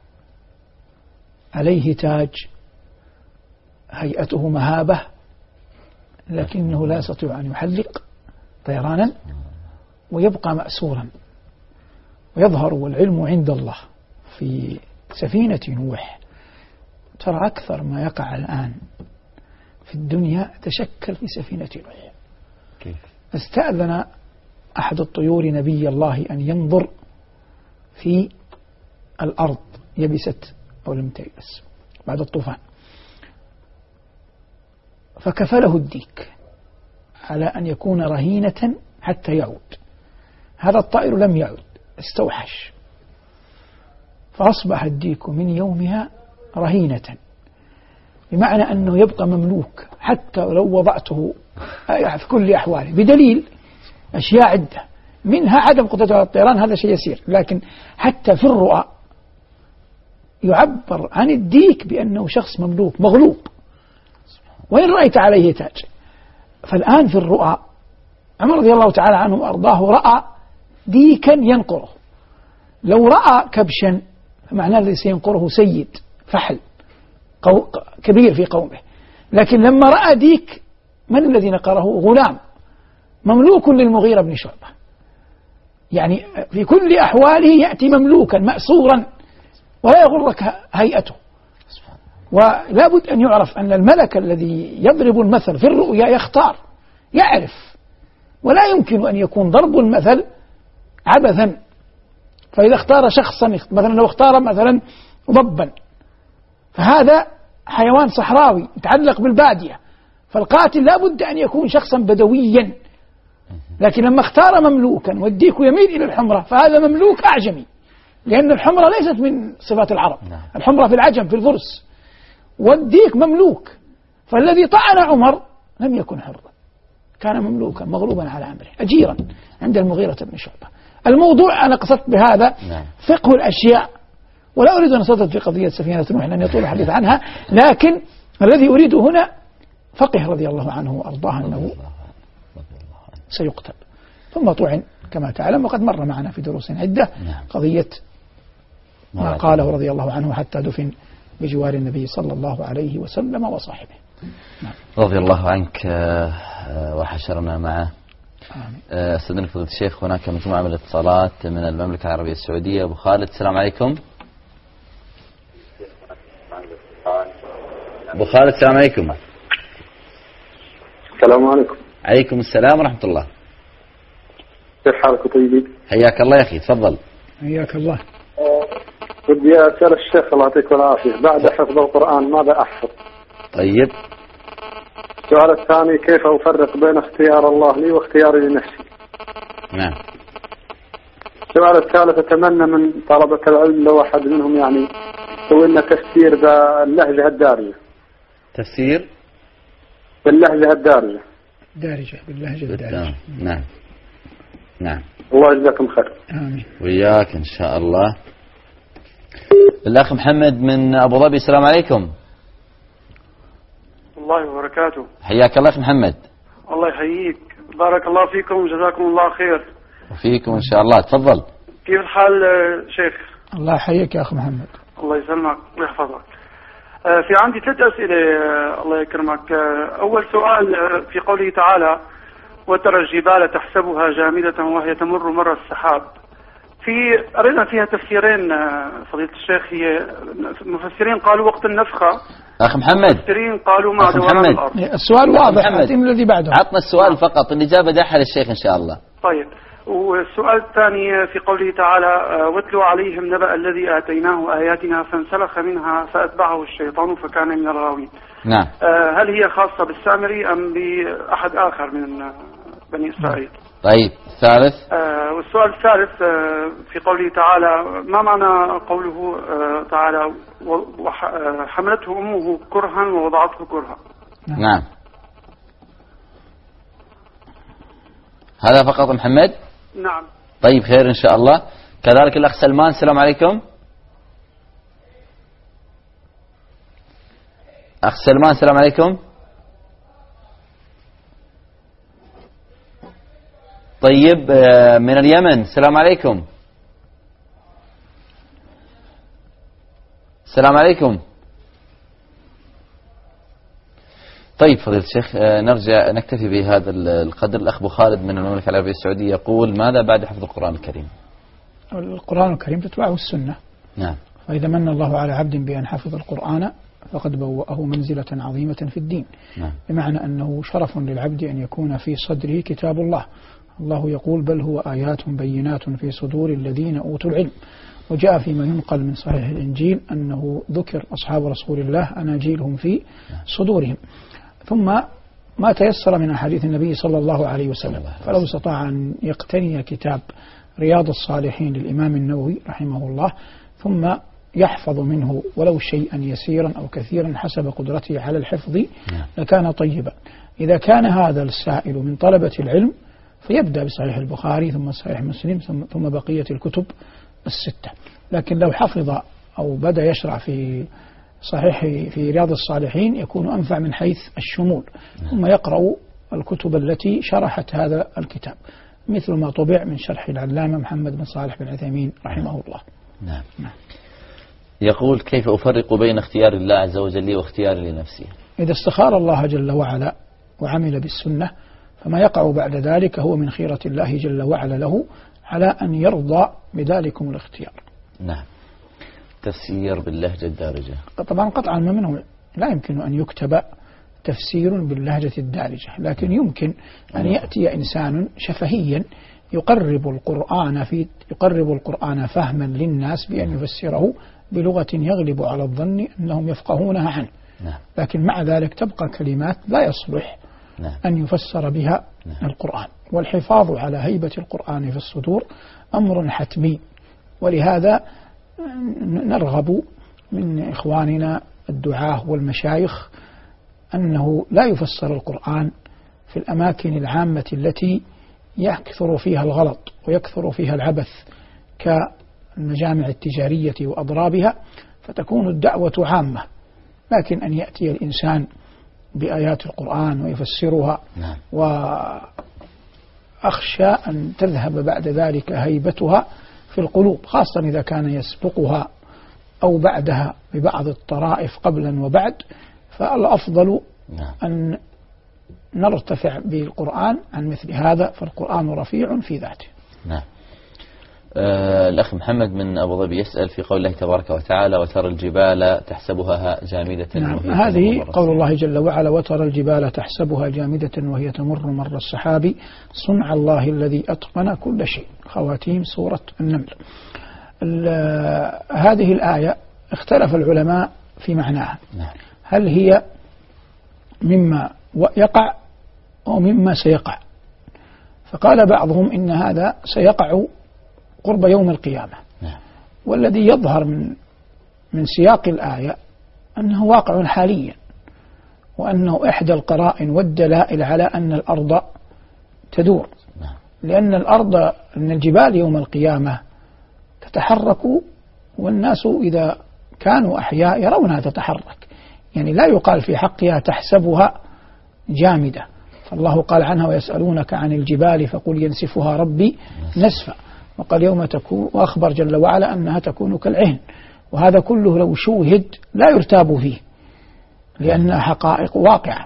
[SPEAKER 3] عليه تاج، هيئته مهابة، لكنه لا يستطيع أن يحلق طيرانا، ويبقى مأسورا. ويظهر والعلم عند الله في سفينة نوح. ترى أكثر ما يقع الآن في الدنيا تشكل في سفينة نوح. استأذن أحد الطيور نبي الله أن ينظر في الأرض يبست أو لم تيبس بعد الطوفان، فكفله الديك على أن يكون رهينة حتى يعود. هذا الطائر لم يعد، استوحش، فأصبح الديك من يومها رهينة، بمعنى أنه يبقى مملوك حتى لو وضعته في كل أحواله، بدليل أشياء عدة، منها عدم قدرته على الطيران، هذا شيء يسير، لكن حتى في الرؤى يعبر عن الديك بأنه شخص مملوك مغلوب، وإن رأيت عليه تاج. فالآن في الرؤى عمر رضي الله تعالى عنه وأرضاه رأى ديكا ينقره. لو رأى كبشا معناه الذي سينقره سيد فحل كبير في قومه، لكن لما رأى ديك، من الذي نقره؟ غلام مملوك للمغيرة بن شعبة. يعني في كل أحواله يأتي مملوكا مأسورا، ولا يغرك هيئته. ولا بد أن يعرف أن الملك الذي يضرب المثل في الرؤيا يختار، يعرف، ولا يمكن أن يكون ضرب المثل عبثا فإذا اختار شخصا مثلا لو اختار مثلا ضبا فهذا حيوان صحراوي يتعلق بالبادية، فالقاتل لا بد أن يكون شخصا بدويا. لكن لما اختار مملوكا والديك يميل إلى الحمرة فهذا مملوك أعجمي، لأن الحمرة ليست من صفات العرب، الحمرة في العجم في الفرس، والديك مملوك. فالذي طعن عمر لم يكن حرا، كان مملوكا مغلوبا على أمره أجيرا عند المغيرة بن شعبة. الموضوع أنا قصدت بهذا فقه الأشياء، ولا أريد أن أصدد في قضية سفينة نوح لأن يطول الحديث عنها، لكن الذي أريده هنا فقه رضي الله عنه وأرضاه أنه سيقتل ثم طعن كما تعلم، وقد مر معنا في دروس عدة قضية ما قاله رضي الله عنه حتى دفن بجوار النبي صلى الله عليه وسلم وصاحبه.
[SPEAKER 2] رضي الله عنك وحشرنا معه. استاذن فضيلة الشيخ، هناك مجموعة من الاتصالات من المملكة العربية السعودية. أبو خالد السلام عليكم. أبو خالد السلام عليكم.
[SPEAKER 4] السلام عليكم.
[SPEAKER 2] عليكم السلام ورحمة الله.
[SPEAKER 4] كيف حالك طيبين؟
[SPEAKER 2] حياك الله يا أخي، تفضل.
[SPEAKER 3] حياك الله.
[SPEAKER 4] بدي أسأل الشيخ الله يعطيك العافية، بعد حفظ القرآن ماذا أحفظ؟
[SPEAKER 2] طيب.
[SPEAKER 4] السؤال الثاني، كيف أفرق بين اختيار الله لي واختياري لنفسي؟
[SPEAKER 2] نعم.
[SPEAKER 4] السؤال الثالث، أتمنى من طلبة العلم لو أحد منهم يعني يسوي لنا تفسير باللهجة الدارجة.
[SPEAKER 2] تفسير
[SPEAKER 4] باللهجة الدارجة.
[SPEAKER 3] دارجة باللهجة الدارجة.
[SPEAKER 2] نعم نعم.
[SPEAKER 4] الله يجزاكم خير.
[SPEAKER 3] آمين.
[SPEAKER 2] وياك إن شاء الله. الأخ محمد من أبو ظبي السلام عليكم.
[SPEAKER 5] الله وبركاته.
[SPEAKER 2] حياك الله أخ محمد.
[SPEAKER 5] الله يحييك، بارك الله فيكم وجزاكم الله خير.
[SPEAKER 2] وفيكم إن شاء الله، تفضل.
[SPEAKER 5] كيف الحال شيخ؟
[SPEAKER 3] الله يحييك يا أخ محمد.
[SPEAKER 5] الله يسلمك ويحفظك. في عندي 3 أسئلة الله يكرمك. أول سؤال في قوله تعالى وترى الجبال تحسبها جامدة وهي تمر مر السحاب، قرينا فيها تفسيرين فضيلة الشيخ. هي المفسرين قالوا وقت النفخة،
[SPEAKER 2] أخ محمد
[SPEAKER 5] المفسرين قالوا مع دوام الأرض.
[SPEAKER 3] السؤال واضح، الذي بعده
[SPEAKER 2] عطنا السؤال فقط، الإجابة داحل الشيخ إن شاء الله.
[SPEAKER 5] طيب. والسؤال الثاني في قوله تعالى واتلو عليهم نبأ الذي آتيناه آياتنا فانسلخ منها فأتبعه الشيطان فكان من الغاوين.
[SPEAKER 2] نعم.
[SPEAKER 5] هل هي خاصة بالسامري أم بأحد آخر من بني إسرائيل؟
[SPEAKER 2] طيب. الثالث.
[SPEAKER 5] والسؤال الثالث في قوله تعالى، ما معنى قوله تعالى حملته أمه كرها ووضعته كرها؟
[SPEAKER 2] نعم. هذا فقط محمد؟
[SPEAKER 5] نعم.
[SPEAKER 2] طيب خير إن شاء الله. كذلك الأخ سلمان السلام عليكم. أخ سلمان السلام عليكم. طيب من اليمن السلام عليكم. السلام عليكم. طيب فضيلة الشيخ، نرجع نكتفي بهذا القدر. الأخ أبو خالد من المملكة العربية السعودية يقول ماذا بعد حفظ القرآن الكريم؟
[SPEAKER 3] القرآن الكريم تتبعه السنة.
[SPEAKER 2] نعم.
[SPEAKER 3] فإذا من الله على عبد بأن حفظ القرآن فقد بوأه منزلة عظيمة في الدين.
[SPEAKER 2] نعم.
[SPEAKER 3] بمعنى أنه شرف للعبد أن يكون في صدره كتاب الله. الله يقول بل هو آيات بينات في صدور الذين أوتوا العلم. وجاء فيما ينقل من صحيح الإنجيل أنه ذكر أصحاب رسول الله أناجيلهم في صدورهم. ثم ما تيسر من أحاديث النبي صلى الله عليه وسلم، فلو استطاع أن يقتني كتاب رياض الصالحين للإمام النووي رحمه الله ثم يحفظ منه ولو شيئا يسيرا أو كثيرا حسب قدرته على الحفظ لكان طيبا. إذا كان هذا السائل من طلبة العلم فيبدأ بصحيح البخاري ثم صحيح مسلم ثم بقية الكتب الستة. لكن لو حفظ أو بدأ يشرع في صحيح في رياض الصالحين يكون أنفع من حيث الشمول، ثم يقرأ الكتب التي شرحت هذا الكتاب مثل ما طبع من شرح العلامة محمد بن صالح بن عثيمين رحمه الله.
[SPEAKER 2] نعم. يقول كيف أفرق بين اختيار الله عز وجل لي واختياري لنفسي؟
[SPEAKER 3] إذا استخار الله جل وعلا وعمل بالسنة فما يقع بعد ذلك هو من خيرة الله جل وعلا له على أن يرضى بذلكم الاختيار.
[SPEAKER 2] نعم. تفسير باللهجة الدارجة
[SPEAKER 3] طبعا قطعا ما منه لا يمكن أن يكتب تفسير باللهجة الدارجة، لكن يمكن أن يأتي إنسان شفهيا يقرب القرآن فهما للناس بأن يفسره بلغة يغلب على الظن أنهم يفقهونها عنه. لكن مع ذلك تبقى كلمات لا يصلح أن يفسر بها القرآن. والحفاظ على هيبة القرآن في الصدور أمر حتمي، ولهذا نرغب من إخواننا الدعاة والمشايخ أنه لا يفسر القرآن في الأماكن العامة التي يكثر فيها الغلط ويكثر فيها العبث كالمجامع التجارية وأضرابها، فتكون الدعوة عامة. لكن أن يأتي الإنسان بآيات القرآن ويفسرها وأخشى أن تذهب بعد ذلك هيبتها في القلوب، خاصة إذا كان يسبقها أو بعدها ببعض الطرائف قبلا وبعد. فالأفضل أن نرتفع بالقرآن عن مثل هذا، فالقرآن رفيع في ذاته.
[SPEAKER 2] الأخ محمد من أبو ظبي يسأل في قول الله تبارك وتعالى وترى الجبال تحسبها جامدة.
[SPEAKER 3] هذه قول الله جل وعلا وترى الجبال تحسبها جامدة وهي تمر مر السحاب صنع الله الذي أتقن كل شيء. خواتيم سورة النمل. هذه الآية اختلف العلماء في معناها، هل هي مما يقع أو مما سيقع؟ فقال بعضهم إن هذا سيقع قرب يوم القيامة، والذي يظهر من سياق الآية أنه واقع حاليا، وأنه إحدى القرائن والدلائل على أن الأرض تدور، لأن الجبال يوم القيامة تتحرك، والناس إذا كانوا أحياء يرونها تتحرك، يعني لا يقال في حقها تحسبها جامدة. فالله قال عنها ويسألونك عن الجبال فقل ينسفها ربي نسفا، وقال يوم تكون، وأخبر جل وعلا أنها تكون كالعهن. وهذا كله لو شوهد لا يرتاب فيه لأنها حقائق واقعة،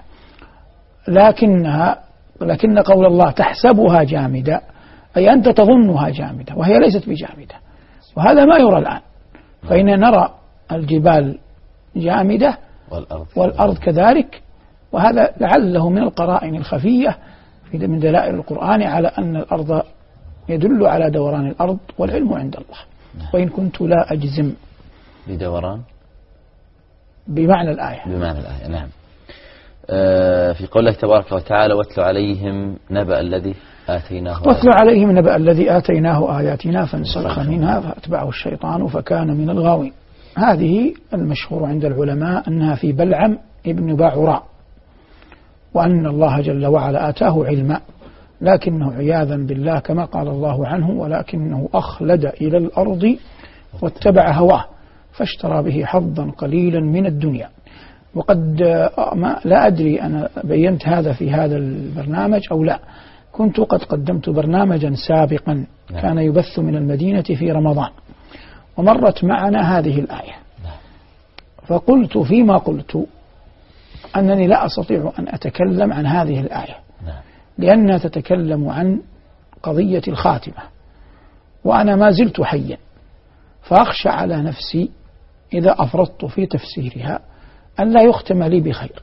[SPEAKER 3] لكن قول الله تحسبها جامدة أي أنت تظنها جامدة وهي ليست بجامدة، وهذا ما يرى الآن. فإن نرى الجبال جامدة والأرض كذلك، وهذا لعله من القرائن الخفية من دلائل القرآن على أن الأرض يدل على دوران الأرض، والعلم عند الله. وإن كنت لا أجزم
[SPEAKER 2] بدوران
[SPEAKER 3] بمعنى الآية.
[SPEAKER 2] نعم. في قوله تبارك وتعالى واتل عليهم نبأ الذي آتيناه آياتنا فانسلخ منها فأتبعه الشيطان فكان من الغاوين. هذه المشهور عند العلماء أنها في بلعم ابن باعوراء، وأن الله جل وعلا آتاه علما، لكنه عياذا بالله كما قال الله عنه ولكنه أخلد إلى الأرض واتبع هواه فاشترى به حظا قليلا من الدنيا. وقد لا أدري أنا بينت هذا في هذا البرنامج أو لا، كنت قد قدمت برنامجا سابقا كان يبث من المدينة في رمضان، ومرت معنا هذه الآية، فقلت فيما قلت أنني لا أستطيع أن أتكلم عن هذه الآية لأنها تتكلم عن قضية الخاتمة، وأنا ما زلت حيا، فأخشى على نفسي إذا أفرطت في تفسيرها أن لا يختم لي بخير.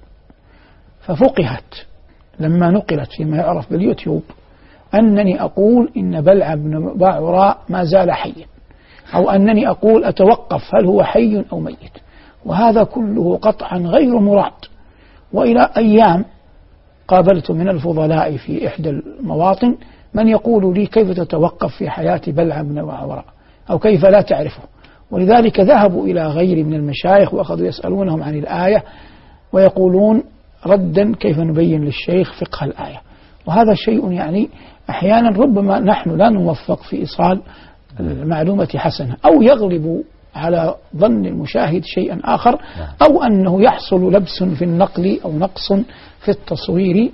[SPEAKER 2] ففقهت لما نقلت فيما يعرف باليوتيوب أنني أقول إن بلعم بن باعوراء ما زال حيا، أو أنني أقول أتوقف هل هو حي أو ميت، وهذا كله قطعا غير مراد. وإلى أيام قابلت من الفضلاء في إحدى المواطن من يقول لي كيف تتوقف في حياة بلعم بن باعوراء أو كيف لا تعرفه، ولذلك ذهبوا إلى غير من المشايخ وأخذوا يسألونهم عن الآية ويقولون ردا كيف نبين للشيخ فقه الآية. وهذا شيء يعني أحيانا ربما نحن لا نوفق في إيصال المعلومة حسنة، أو يغلب على ظن المشاهد شيئا آخر، أو أنه يحصل لبس في النقل أو نقص في التصوير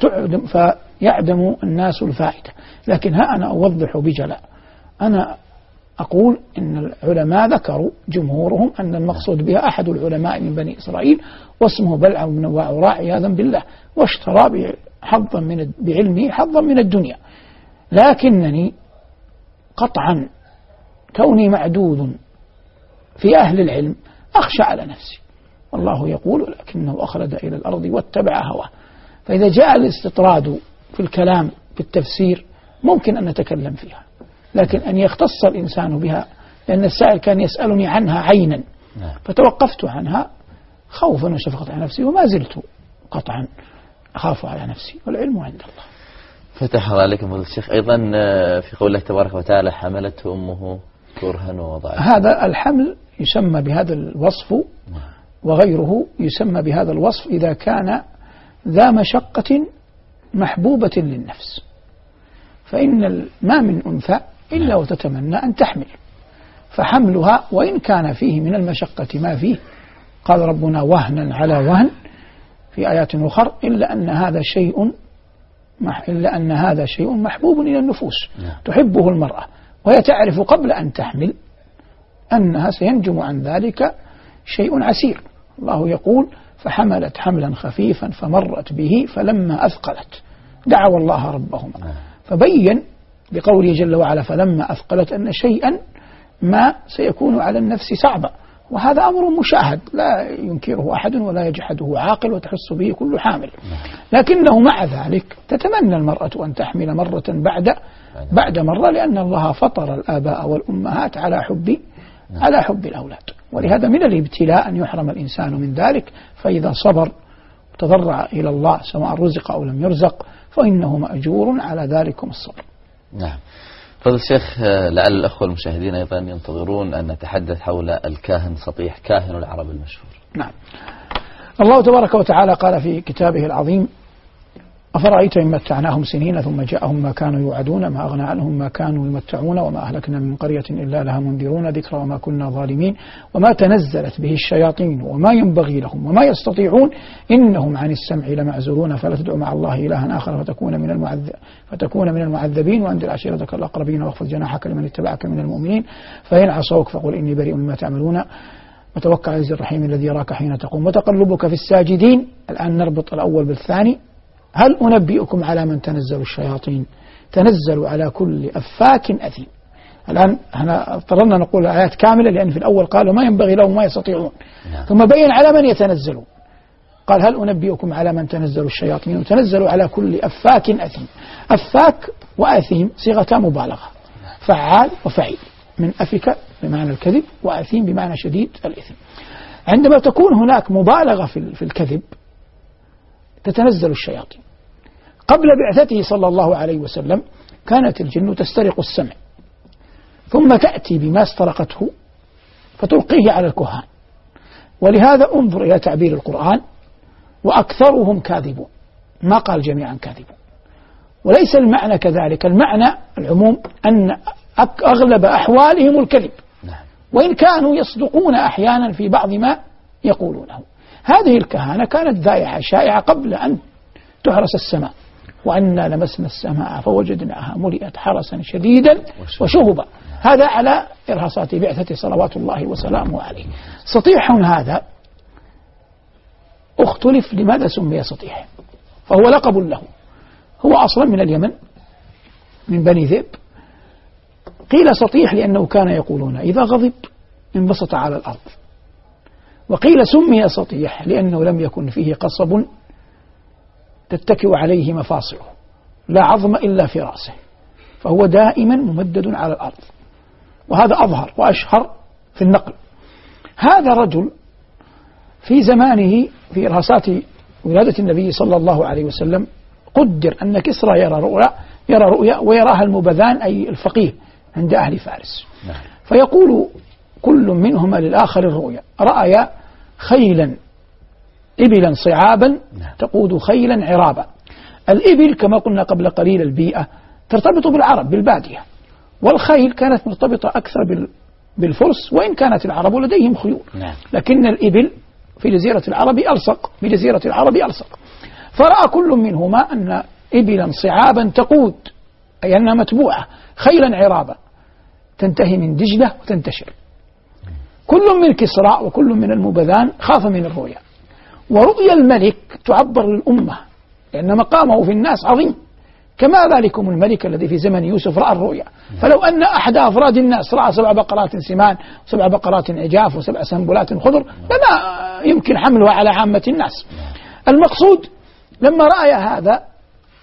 [SPEAKER 2] فيعدم الناس الفائدة. لكن ها أنا أوضح بجلاء، أنا أقول إن العلماء ذكروا جمهورهم أن المقصود بها أحد العلماء من بني إسرائيل واسمه بلعم بن باعوراء عياذا بالله، واشترى بعلمه حظا من الدنيا. لكنني قطعا كوني معدود في أهل العلم أخشى على نفسي، والله يقول ولكنه أخلد إلى الأرض واتبع هواه. فإذا جاء الاستطراد في الكلام في التفسير
[SPEAKER 3] ممكن أن نتكلم فيها، لكن أن يختص الإنسان بها، لأن السائل كان يسألني عنها عينا فتوقفت عنها خوفا وشفقة على نفسي، وما زلت قطعا أخاف على نفسي، والعلم عند الله.
[SPEAKER 2] فتح الله عليكم فضيلة الشيخ. أيضا في قول الله تبارك وتعالى حملته أمه كرها ووضعته،
[SPEAKER 3] هذا الحمل يسمى بهذا الوصف، وغيره يسمى بهذا الوصف إذا كان ذا مشقة محبوبة للنفس، فإن ما من أنثى إلا وتتمنى أن تحمل، فحملها وإن كان فيه من المشقة ما فيه، قال ربنا وهنا على وهن في آيات أخرى، إلا أن هذا شيء محبوب إلى النفوس تحبه المرأة، وهي تعرف قبل أن تحمل أنها سينجم عن ذلك شيء عسير. الله يقول فحملت حملا خفيفا فمرت به فلما أثقلت دعوا الله ربهما، فبين بقوله جل وعلا فلما أثقلت أن شيئا ما سيكون على النفس صعبا، وهذا أمر مشاهد لا ينكره أحد ولا يجحده عاقل وتحس به كل حامل، لكنه مع ذلك تتمنى المرأة أن تحمل مرة بعد مرة، لأن الله فطر الآباء والأمهات على حب الأولاد، ولهذا من الابتلاء أن يحرم الإنسان من ذلك، فإذا صبر تضرع إلى الله سواء رزق أو لم يرزق فإنه مأجور على ذلكم الصبر.
[SPEAKER 2] نعم. فضل الشيخ، لعل الأخوة المشاهدين أيضا ينتظرون أن نتحدث حول الكاهن سطيح، كاهن العرب المشهور.
[SPEAKER 3] نعم. الله تبارك وتعالى قال في كتابه العظيم أفرأيت إن متعناهم سنين ثم جاءهم ما كانوا يوعدون ما أغنى عنهم ما كانوا يمتعون وما أهلكنا من قرية إلا لها منذرون ذكرى وما كنا ظالمين وما تنزلت به الشياطين وما ينبغي لهم وما يستطيعون إنهم عن السمع لمعزولون فلا تدع مع الله إلها آخر فتكون من المعذبين وأنذر عشيرتك الأقربين واخفض جناحك لمن اتبعك من المؤمنين فإن عصوك فقل إني بريء مما تعملون وتوكل على الرحيم الذي يراك حين تقوم وتقلبك في الساجدين. الآن نربط الأول بالثاني. هل أنبئكم على من تنزل الشياطين؟ تنزل على كل أفاك أثيم. الآن احنا اضطررنا نقول الآيات كاملة لأن في الأول قالوا ما ينبغي لهم ما يستطيعون، ثم بين على من يتنزلون، قال هل أنبئكم على من تنزل الشياطين وتنزل على كل أفاك أثيم. أفاك وأثيم صيغة مبالغة، فعال وفعيل، من أفك بمعنى الكذب وأثيم بمعنى شديد الإثم. عندما تكون هناك مبالغة في الكذب تتنزل الشياطين. قبل بعثته صلى الله عليه وسلم كانت الجن تسترق السمع ثم تأتي بما استرقته فتلقيه على الكهان، ولهذا انظر إلى تعبير القرآن وأكثرهم كاذبون، ما قال جميعا كاذبون، وليس المعنى كذلك، المعنى العموم أن أغلب أحوالهم الكذب، وإن كانوا يصدقون أحيانا في بعض ما يقولونه. هذه الكهانة كانت ذائعة شائعة قبل أن تحرس السماء، وأنا لمسنا السماء فوجدناها ملئت حرسا شديدا وشهبا. هذا على إرهاصات بعثة صلوات الله وسلامه عليه. سطيح هذا اختلف لماذا سمي سطيح، فهو لقب له، هو أصلا من اليمن من بني ذئب. قيل سطيح لأنه كان يقولون إذا غضب انبسط على الأرض، وقيل سمي سطيح لأنه لم يكن فيه قصب تتكئ عليه مفاصله، لا عظم إلا في رأسه، فهو دائما ممدد على الأرض، وهذا أظهر وأشهر في النقل. هذا رجل في زمانه في إرهاصات ولادة النبي صلى الله عليه وسلم قدر أن كسرى يرى رؤيا ويراها المبذان أي الفقيه عند أهل فارس، فيقول كل منهما للآخر الرؤيا، رأيا خيلا إبلا صعابا تقود خيلا عرابا. الإبل كما قلنا قبل قليل البيئة ترتبط بالعرب بالبادية، والخيل كانت مرتبطة أكثر بالفرس، وإن كانت العرب لديهم خيول، لكن الإبل في جزيرة العرب ألصق. فرأى كل منهما أن إبلا صعابا تقود أي أنها متبوعة، خيلا عرابا تنتهي من دجلة وتنتشر. كل من كسرى وكل من المبذان خاف من الرؤيا، ورؤيا الملك تعبر للأمة لأن مقامه في الناس عظيم، كما ذلكم الملك الذي في زمن يوسف رأى الرؤيا. فلو أن أحد أفراد الناس رأى 7 بقرات سمان و7 بقرات عجاف و7 سنبلات خضر لما يمكن حملها على عامة الناس. المقصود لما رأى هذا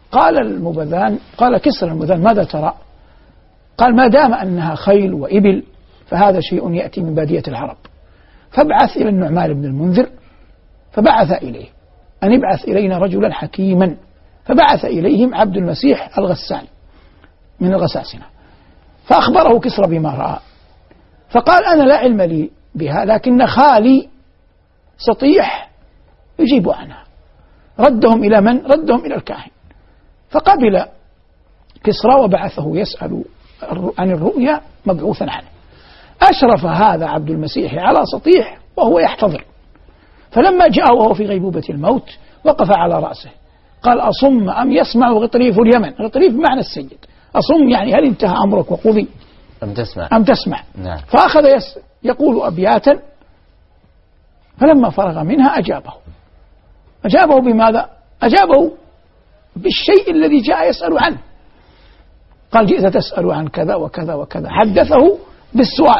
[SPEAKER 3] قال المبذان، قال كسرى المبذان: ماذا ترى؟ قال: ما دام أنها خيل وإبل فهذا شيء يأتي من بادية العرب، فابعث إلى النعمان بن المنذر، فبعث إليه أن ابعث إلينا رجلا حكيما، فبعث إليهم عبد المسيح الغسان من الغساسنة، فأخبره كسرى بما رأى، فقال: أنا لا علم لي بها، لكن خالي سطيح يجيب عنها. ردهم إلى من؟ ردهم إلى الكاهن. فقبل كسرى وبعثه يسأل عن الرؤيا مبعوثا عنه. أشرف هذا عبد المسيح على سطيح وهو يحتضر، فلما جاء وهو في غيبوبة الموت وقف على رأسه قال: أصم أم يسمع غطريف اليمن؟ غطريف بمعنى السيد، أصم يعني هل انتهى أمرك وقضي أم تسمع؟
[SPEAKER 2] نعم.
[SPEAKER 3] فأخذ يقول أبياتا، فلما فرغ منها أجابه بماذا؟ أجابه بالشيء الذي جاء يسأل عنه. قال: جئت تسأل عن كذا وكذا وكذا، حدثه بالسؤال.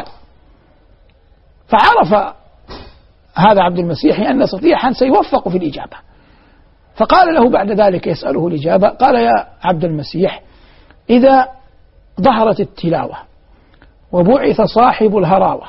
[SPEAKER 3] فعرف هذا عبد المسيح أن سطيحا سيوفق في الإجابة، فقال له بعد ذلك يسأله الإجابة، قال: يا عبد المسيح، إذا ظهرت التلاوة وبعث صاحب الهراوة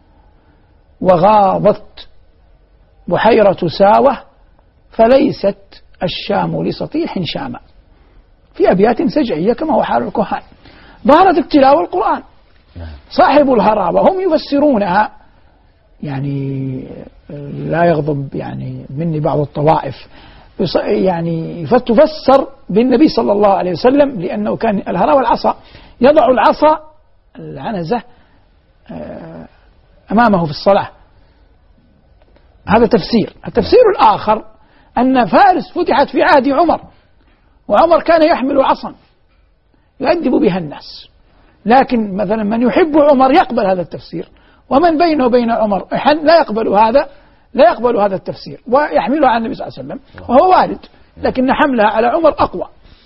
[SPEAKER 3] وغاضت بحيرة ساوة فليست الشام لسطيح شاما، في أبيات سجعية كما هو حال الكهان. ظهرت التلاوة القرآن، صاحب الهراوة هم يفسرونها، يعني لا يغضب يعني مني بعض الطوائف، يعني فتفسر بالنبي صلى الله عليه وسلم، لأنه كان الهراوة العصا، يضع العصا العنزة أمامه في الصلاة. هذا تفسير. التفسير الآخر أن فارس فتحت في عهد عمر، وعمر كان يحمل عصا يؤدب بها الناس، لكن مثلا من يحب عمر يقبل هذا التفسير، ومن بينه وبين عمر لا يقبل هذا التفسير ويحمله على النبي صلى الله عليه وسلم، وهو وارد، لكن حملها على عمر أقوى.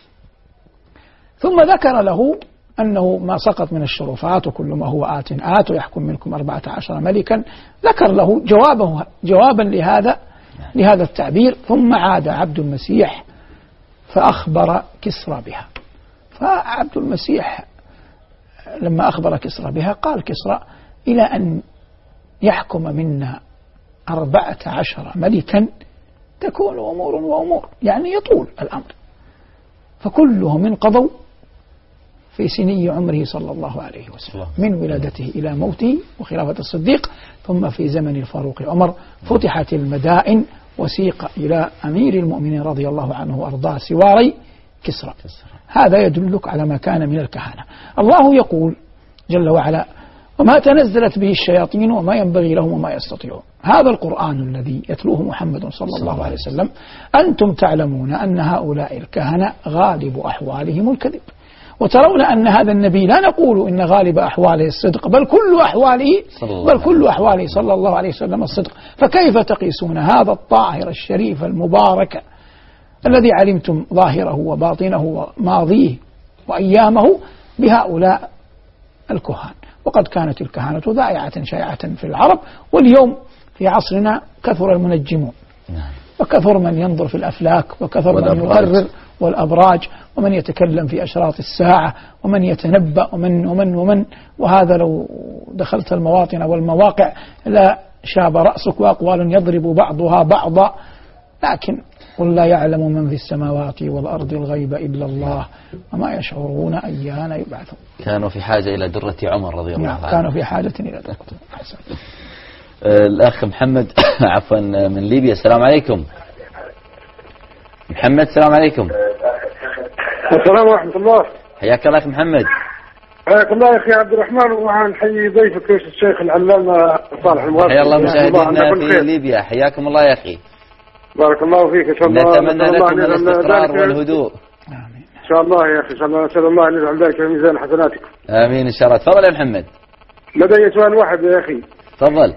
[SPEAKER 3] ثم ذكر له أنه ما سقط من الشرفات وكل ما هو آت ويحكم منكم 14 ملكا، ذكر له جوابا لهذا التعبير. ثم عاد عبد المسيح فأخبر كسرى بها، فعبد المسيح لما أخبر كسرى بها قال كسرى: إلى أن يحكم منا 14 ملكا تكون أمور وأمور، يعني يطول الأمر، فكلهم انقضوا في سني عمره صلى الله عليه وسلم، من ولادته إلى موته وخلافة الصديق، ثم في زمن الفاروق عمر فتحت المدائن وسيق إلى أمير المؤمنين رضي الله عنه وأرضاه سواري كسرى. هذا يدلك على ما كان من الكهنة. الله يقول جل وعلا: وما تنزلت به الشياطين وما ينبغي لهم وما يستطيعون. هذا القرآن الذي يتلوه محمد صلى الله عليه وسلم أنتم تعلمون أن هؤلاء الكهنة غالب أحوالهم الكذب، وترون أن هذا النبي لا نقول إن غالب أحواله الصدق، بل كل أحواله صلى الله عليه وسلم الصدق. فكيف تقيسون هذا الطاهر الشريف المبارك الذي علمتم ظاهره وباطنه وماضيه وأيامه بهؤلاء الكهان؟ وقد كانت الكهانة ضائعة شائعة في العرب، واليوم في عصرنا كثر المنجمون، وكثر من ينظر في الأفلاك، وكثر من يقرر، والأبراج، ومن يتكلم في أشراط الساعة، ومن يتنبأ، ومن وهذا لو دخلت المواطن والمواقع لا شاب رأسك، وأقوال يضرب بعضها بعضا، لكن قل لا يعلم من في السماوات والأرض الغيب إلا الله وما يشعرون أيان يبعثون.
[SPEAKER 2] كانوا في حاجة إلى درة عمر رضي الله عنه.
[SPEAKER 3] كانوا في حاجة إلى درة.
[SPEAKER 2] الأخ محمد عفوا من ليبيا. السلام عليكم محمد. السلام عليكم.
[SPEAKER 4] السلام ورحمة الله.
[SPEAKER 2] حياك الله أخي محمد.
[SPEAKER 4] حياك الله يا أخي عبد الرحمن، ونحيي ضيفك الشيخ العلامة صالح المغربي.
[SPEAKER 2] حيا الله مشاهدينا في ليبيا، حياكم الله يا أخي.
[SPEAKER 4] بارك الله فيك. إن شاء الله
[SPEAKER 2] نتمنى لكم الاستقرار والهدوء.
[SPEAKER 3] آمين.
[SPEAKER 4] إن شاء الله يا أخي، نسأل الله أن يجعل ذلك في ميزان حسناتكم.
[SPEAKER 2] آمين إن شاء الله. تفضل يا محمد.
[SPEAKER 4] لدي سؤال واحد يا أخي.
[SPEAKER 2] تفضل.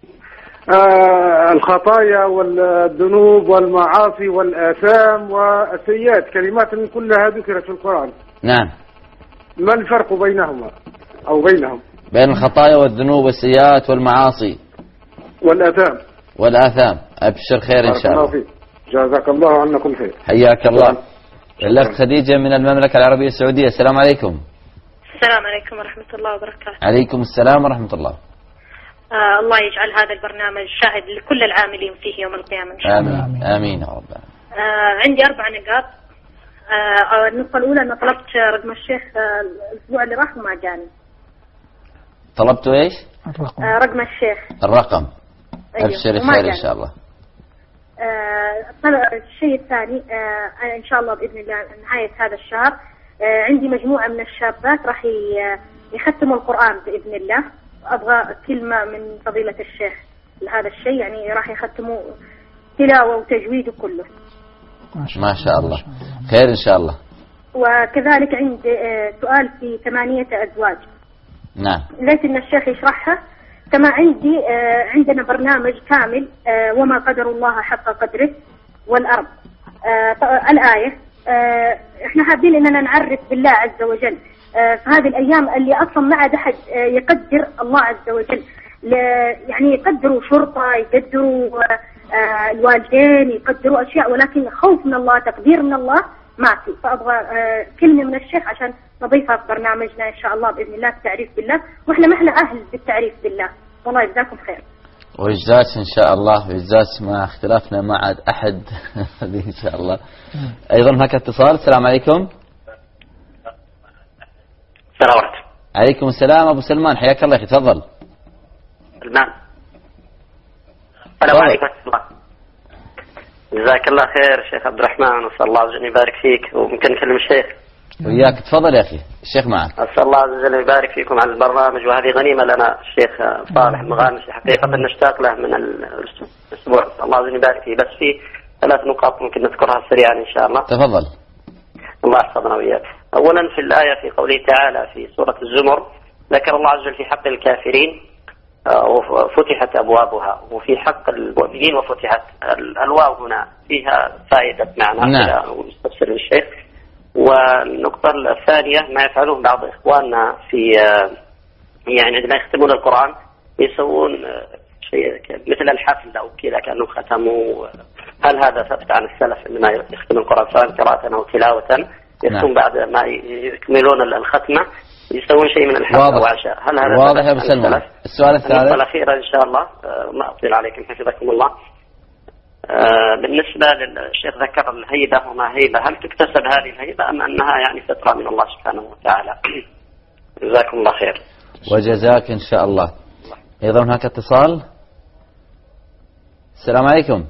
[SPEAKER 4] الخطايا والذنوب والمعاصي والآثام والسيئات كلمات كلها ذكرت في القرآن.
[SPEAKER 2] نعم.
[SPEAKER 4] ما الفرق بينهما أو بينهم؟
[SPEAKER 2] بين الخطايا والذنوب والسيئات والمعاصي
[SPEAKER 4] والآثام.
[SPEAKER 2] أبشر خير إن شاء الله.
[SPEAKER 4] جزاك الله عنا كل خير.
[SPEAKER 2] حياك الله. الأخت خديجة من المملكة العربية السعودية. السلام عليكم.
[SPEAKER 6] السلام عليكم ورحمة الله وبركاته.
[SPEAKER 2] عليكم السلام ورحمة الله.
[SPEAKER 6] الله يجعل هذا البرنامج شاهد لكل العاملين فيه يوم القيامة إن شاء الله.
[SPEAKER 2] آمين آمين يا رب.
[SPEAKER 6] عندي 4 نقاط. النقطة الأولى أنا طلبت رقم الشيخ الأسبوع اللي راح وما جاني.
[SPEAKER 2] طلبتوا إيش؟
[SPEAKER 6] رقم الشيخ.
[SPEAKER 2] الرقم.
[SPEAKER 6] أيوه.
[SPEAKER 2] أبشر خير إن شاء الله.
[SPEAKER 6] الشيء الثاني إن شاء الله بإذن الله نهاية هذا الشهر عندي مجموعة من الشابات راح يختموا القرآن بإذن الله. أبغى كلمة من فضيلة الشيخ لهذا الشيء، يعني راح يختموا تلاوة وتجويد كله.
[SPEAKER 2] ما شاء الله. خير إن شاء الله.
[SPEAKER 6] وكذلك عندي سؤال في 8 أزواج.
[SPEAKER 2] نعم.
[SPEAKER 6] ليت إن الشيخ يشرحها. كما عندنا برنامج كامل وما قدر الله حق قدره والأرض. الآية احنا حابين اننا نعرف بالله عز وجل في هذه الايام اللي اصلا ما عاد احد يقدر الله عز وجل. يعني يقدروا شرطة، يقدروا الوالدين، يقدروا اشياء، ولكن خوف من الله، تقدير من الله ما في. فابغى كلمة من الشيخ عشان نضيفها في برنامجنا ان شاء الله باذن الله، التعريف بالله، واحنا ما احنا اهل بالتعريف بالله. والله يجزاكم خير.
[SPEAKER 2] ويجزاك إن شاء الله، ويجزاك مع اختلافنا ما عاد أحد هذه إن شاء الله. أيضا هناك اتصال. السلام عليكم.
[SPEAKER 7] السلام عليكم.
[SPEAKER 2] عليكم السلام. أبو سلمان حياك الله أخي، تفضل.
[SPEAKER 7] سلمان. السلام عليكم. جزاك الله خير شيخ عبد الرحمن، وصلى الله عز وجل يبارك فيك. وممكن نكلم الشيخ؟
[SPEAKER 2] وياك تفضل يا أخي، الشيخ معك.
[SPEAKER 7] أسأل الله عز وجل يبارك فيكم على البرنامج، وهذه غنيمة لنا. الشيخ صالح المغامسي حقيقة نشتاق له من الأسبوع. الله عز وجل يبارك فيه. بس في 3 نقاط ممكن نذكرها سريعا إن شاء الله.
[SPEAKER 2] تفضل.
[SPEAKER 7] الله يحفظنا وإياك. أولا في الآية في قوله تعالى في سورة الزمر ذكر الله عز وجل في حق الكافرين وفتحت أبوابها، وفي حق المؤمنين وفتحت. الواو هنا فيها فائدة معنى.
[SPEAKER 2] نعم.
[SPEAKER 7] ويستفسر الشيخ. والنقطة الثانية ما يفعله بعض إخواننا في يعني عندما يختمون القرآن يسوون شيء مثل الحفل أو كذا كأنه ختموا. هل هذا ثبت عن السلف عندما يختم القرآن سواء قراءة أو تلاوة يختم بعد ما يكملون الختمة يسوون شيء من الحفل أو عشاء؟ هل هذا
[SPEAKER 2] واضح يا أبو سلمان؟ السؤال الثالث.
[SPEAKER 7] النقطة الأخيرة إن شاء الله ما أطيل عليكم حفظكم الله. بالنسبة للشيخ ذكر الهيبة وما هيبة، هل تكتسب هذه الهيبة أم أنها يعني فطرة من الله سبحانه وتعالى؟ جزاكم الله خير.
[SPEAKER 2] وجزاك إن شاء الله. أيضا هناك اتصال. السلام عليكم.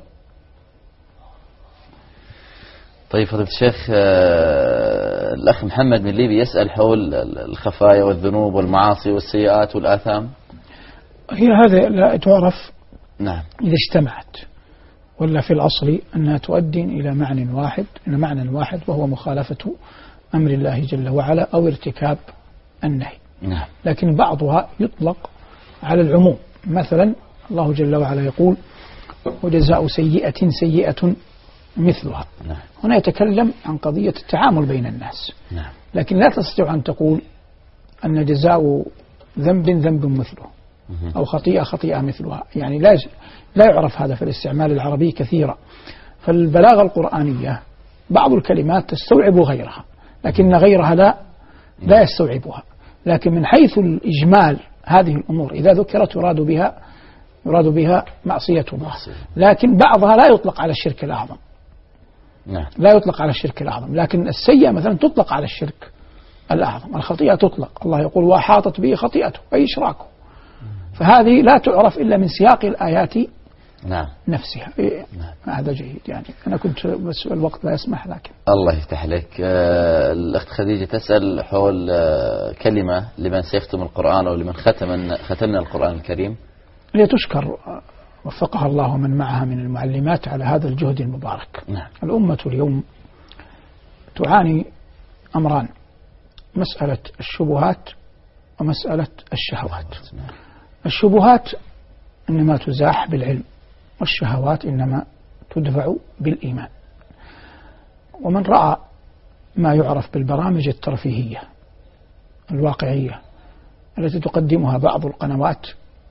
[SPEAKER 2] طيب فضيلة الشيخ، الأخ محمد من ليبيا يسأل حول الخفايا والذنوب والمعاصي والسيئات والآثام.
[SPEAKER 3] هي هذا لا تعرف.
[SPEAKER 2] نعم.
[SPEAKER 3] إذا اجتمعت، ولا في الأصل أنها تؤدي إلى معنى واحد وهو مخالفة أمر الله جل وعلا أو ارتكاب النهي.
[SPEAKER 2] نعم.
[SPEAKER 3] لكن بعضها يطلق على العموم. مثلا الله جل وعلا يقول وجزاء سيئة سيئة مثلها.
[SPEAKER 2] نعم.
[SPEAKER 3] هنا يتكلم عن قضية التعامل بين الناس.
[SPEAKER 2] نعم.
[SPEAKER 3] لكن لا تستطيع أن تقول أن جزاء ذنب مثله أو خطيئة مثلها. يعني لا يعرف هذا في الاستعمال العربي كثيرا. فالبلاغة القرآنية بعض الكلمات تستوعب غيرها، لكن غيرها لا يستوعبها. لكن من حيث الإجمال هذه الأمور إذا ذكرت يراد بها معصية الله، لكن بعضها لا يطلق على الشرك الأعظم.
[SPEAKER 2] نعم.
[SPEAKER 3] لا يطلق على الشرك الأعظم، لكن السيئة مثلا تطلق على الشرك الأعظم. الخطيئة تطلق، الله يقول وأحاطت به خطيئته أي إشراكه. فهذه لا تعرف إلا من سياق الآيات
[SPEAKER 2] نعم.
[SPEAKER 3] نفسها. هذا جيد. يعني أنا كنت بس الوقت لا يسمح. لكن
[SPEAKER 2] الله يفتح لك. الأخت خديجة تسأل حول كلمة لمن سيختم القرآن أو لمن ختمنا القرآن الكريم.
[SPEAKER 3] لتشكر وفقها الله ومن معها من المعلمات على هذا الجهد المبارك.
[SPEAKER 2] نعم.
[SPEAKER 3] الأمة اليوم تعاني أمران: مسألة الشبهات ومسألة الشهوات. الشبهات إنما تزاح بالعلم، والشهوات إنما تدفع بالإيمان. ومن رأى ما يعرف بالبرامج الترفيهية الواقعية التي تقدمها بعض القنوات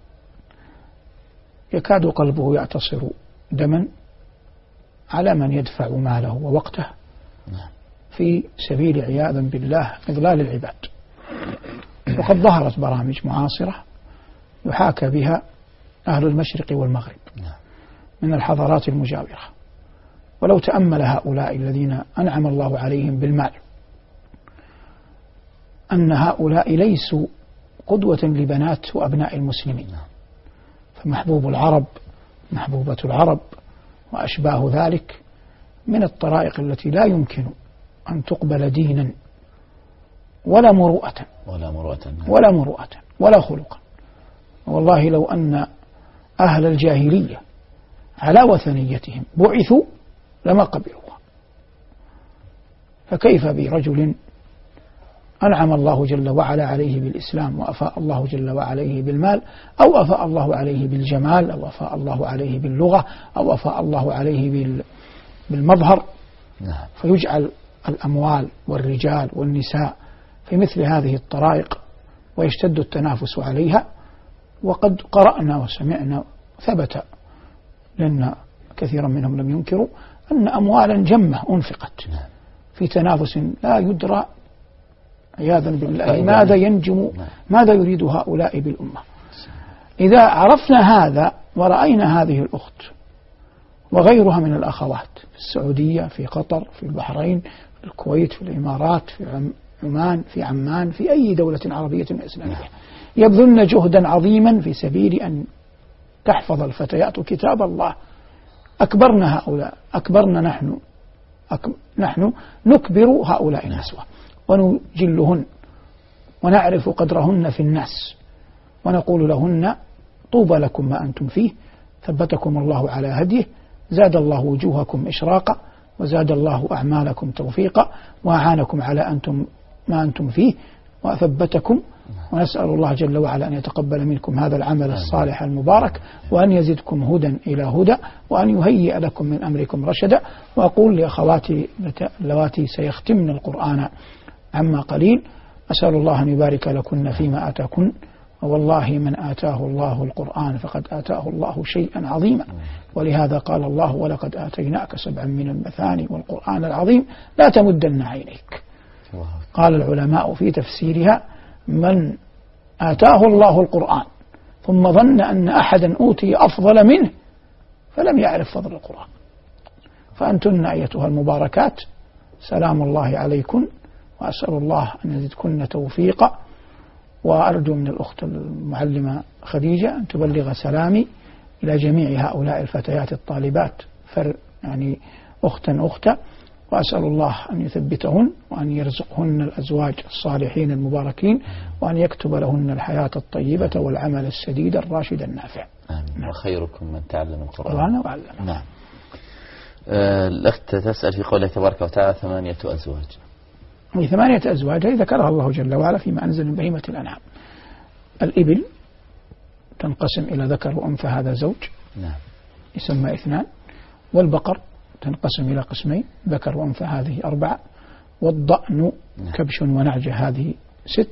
[SPEAKER 3] يكاد قلبه يعتصر دما على من يدفع ماله ووقته في سبيل عياذا بالله إضلال العباد. وقد ظهرت برامج معاصرة يحاكى بها أهل المشرق والمغرب من الحضارات المجاورة. ولو تأمل هؤلاء الذين أنعم الله عليهم بالمال أن هؤلاء ليسوا قدوة لبنات وأبناء المسلمين، فمحبوب العرب، محبوبة العرب وأشباه ذلك من الطرائق التي لا يمكن أن تقبل دينا ولا مروءة ولا خلقا. والله لو أن أهل الجاهلية على وثنيتهم بعثوا لما قبلوها، فكيف برجل أنعم الله جل وعلا عليه بالإسلام وأفاء الله جل وعلا عليه بالمال، أو أفاء الله عليه بالجمال، أو أفاء الله عليه باللغة، أو أفاء الله عليه بالمظهر، فيجعل الأموال والرجال والنساء في مثل هذه الطرائق ويشتد التنافس عليها. وقد قرأنا وسمعنا ثبت لأن كثيرا منهم لم ينكروا أن أموالا جمة أنفقت في تنافس لا يدرى عياذا بالله ماذا ينجم، ماذا يريد هؤلاء بالأمة. إذا عرفنا هذا ورأينا هذه الأخت وغيرها من الأخوات في السعودية، في قطر، في البحرين، في الكويت، في الإمارات، في عمان، في عمان، في أي دولة عربية إسلامية يبذلن جهدا عظيما في سبيل أن تحفظ الفتيات كتاب الله، أكبرنا هؤلاء، أكبرنا نحن نكبر هؤلاء النسوة ونجلهن ونعرف قدرهن في الناس، ونقول لهن طوبى لكم ما أنتم فيه، ثبتكم الله على هديه، زاد الله وجوهكم إشراقا، وزاد الله أعمالكم توفيقا، وأعانكم على ما أنتم فيه، وأثبتكم. ونسأل الله جل وعلا أن يتقبل منكم هذا العمل الصالح المبارك، وأن يزدكم هدى إلى هدى، وأن يهيئ لكم من أمركم رشدا. وأقول لأخواتي اللواتي سيختمن القرآن عما قليل، أسأل الله أن يبارك لكن فيما آتاكن، والله من آتاه الله القرآن فقد آتاه الله شيئا عظيما، ولهذا قال الله ولقد آتيناك 7 من المثاني والقرآن العظيم لا تمدن عينيك. قال العلماء في تفسيرها من آتاه الله القرآن ثم ظن أن أحدا أوتي أفضل منه فلم يعرف فضل القرآن. فأنتن أيتها المباركات سلام الله عليكن، وأسأل الله أن يزدكن توفيقا. وأرجو من الأخت المعلمة خديجة أن تبلغ سلامي إلى جميع هؤلاء الفتيات الطالبات، يعني أختا، وأسأل الله أن يثبتهن وأن يرزقهن الأزواج الصالحين المباركين، وأن يكتب لهن الحياة الطيبة والعمل السديد الراشد النافع.
[SPEAKER 2] آمين. وخيركم من تعلم القرآن
[SPEAKER 3] وعلم.
[SPEAKER 2] نعم. الأخت تسأل في قوله تبارك وتعالى 8 أزواج.
[SPEAKER 3] 8 أزواج ذكرها الله جل وعلا فيما أنزل من بهيمة الأنعام. الإبل تنقسم إلى ذكر وأنثى، هذا زوج يسمى 2. والبقر تنقسم إلى قسمين، ذكر وأنثى، هذه 4. والضأن كبش ونعجة، هذه 6.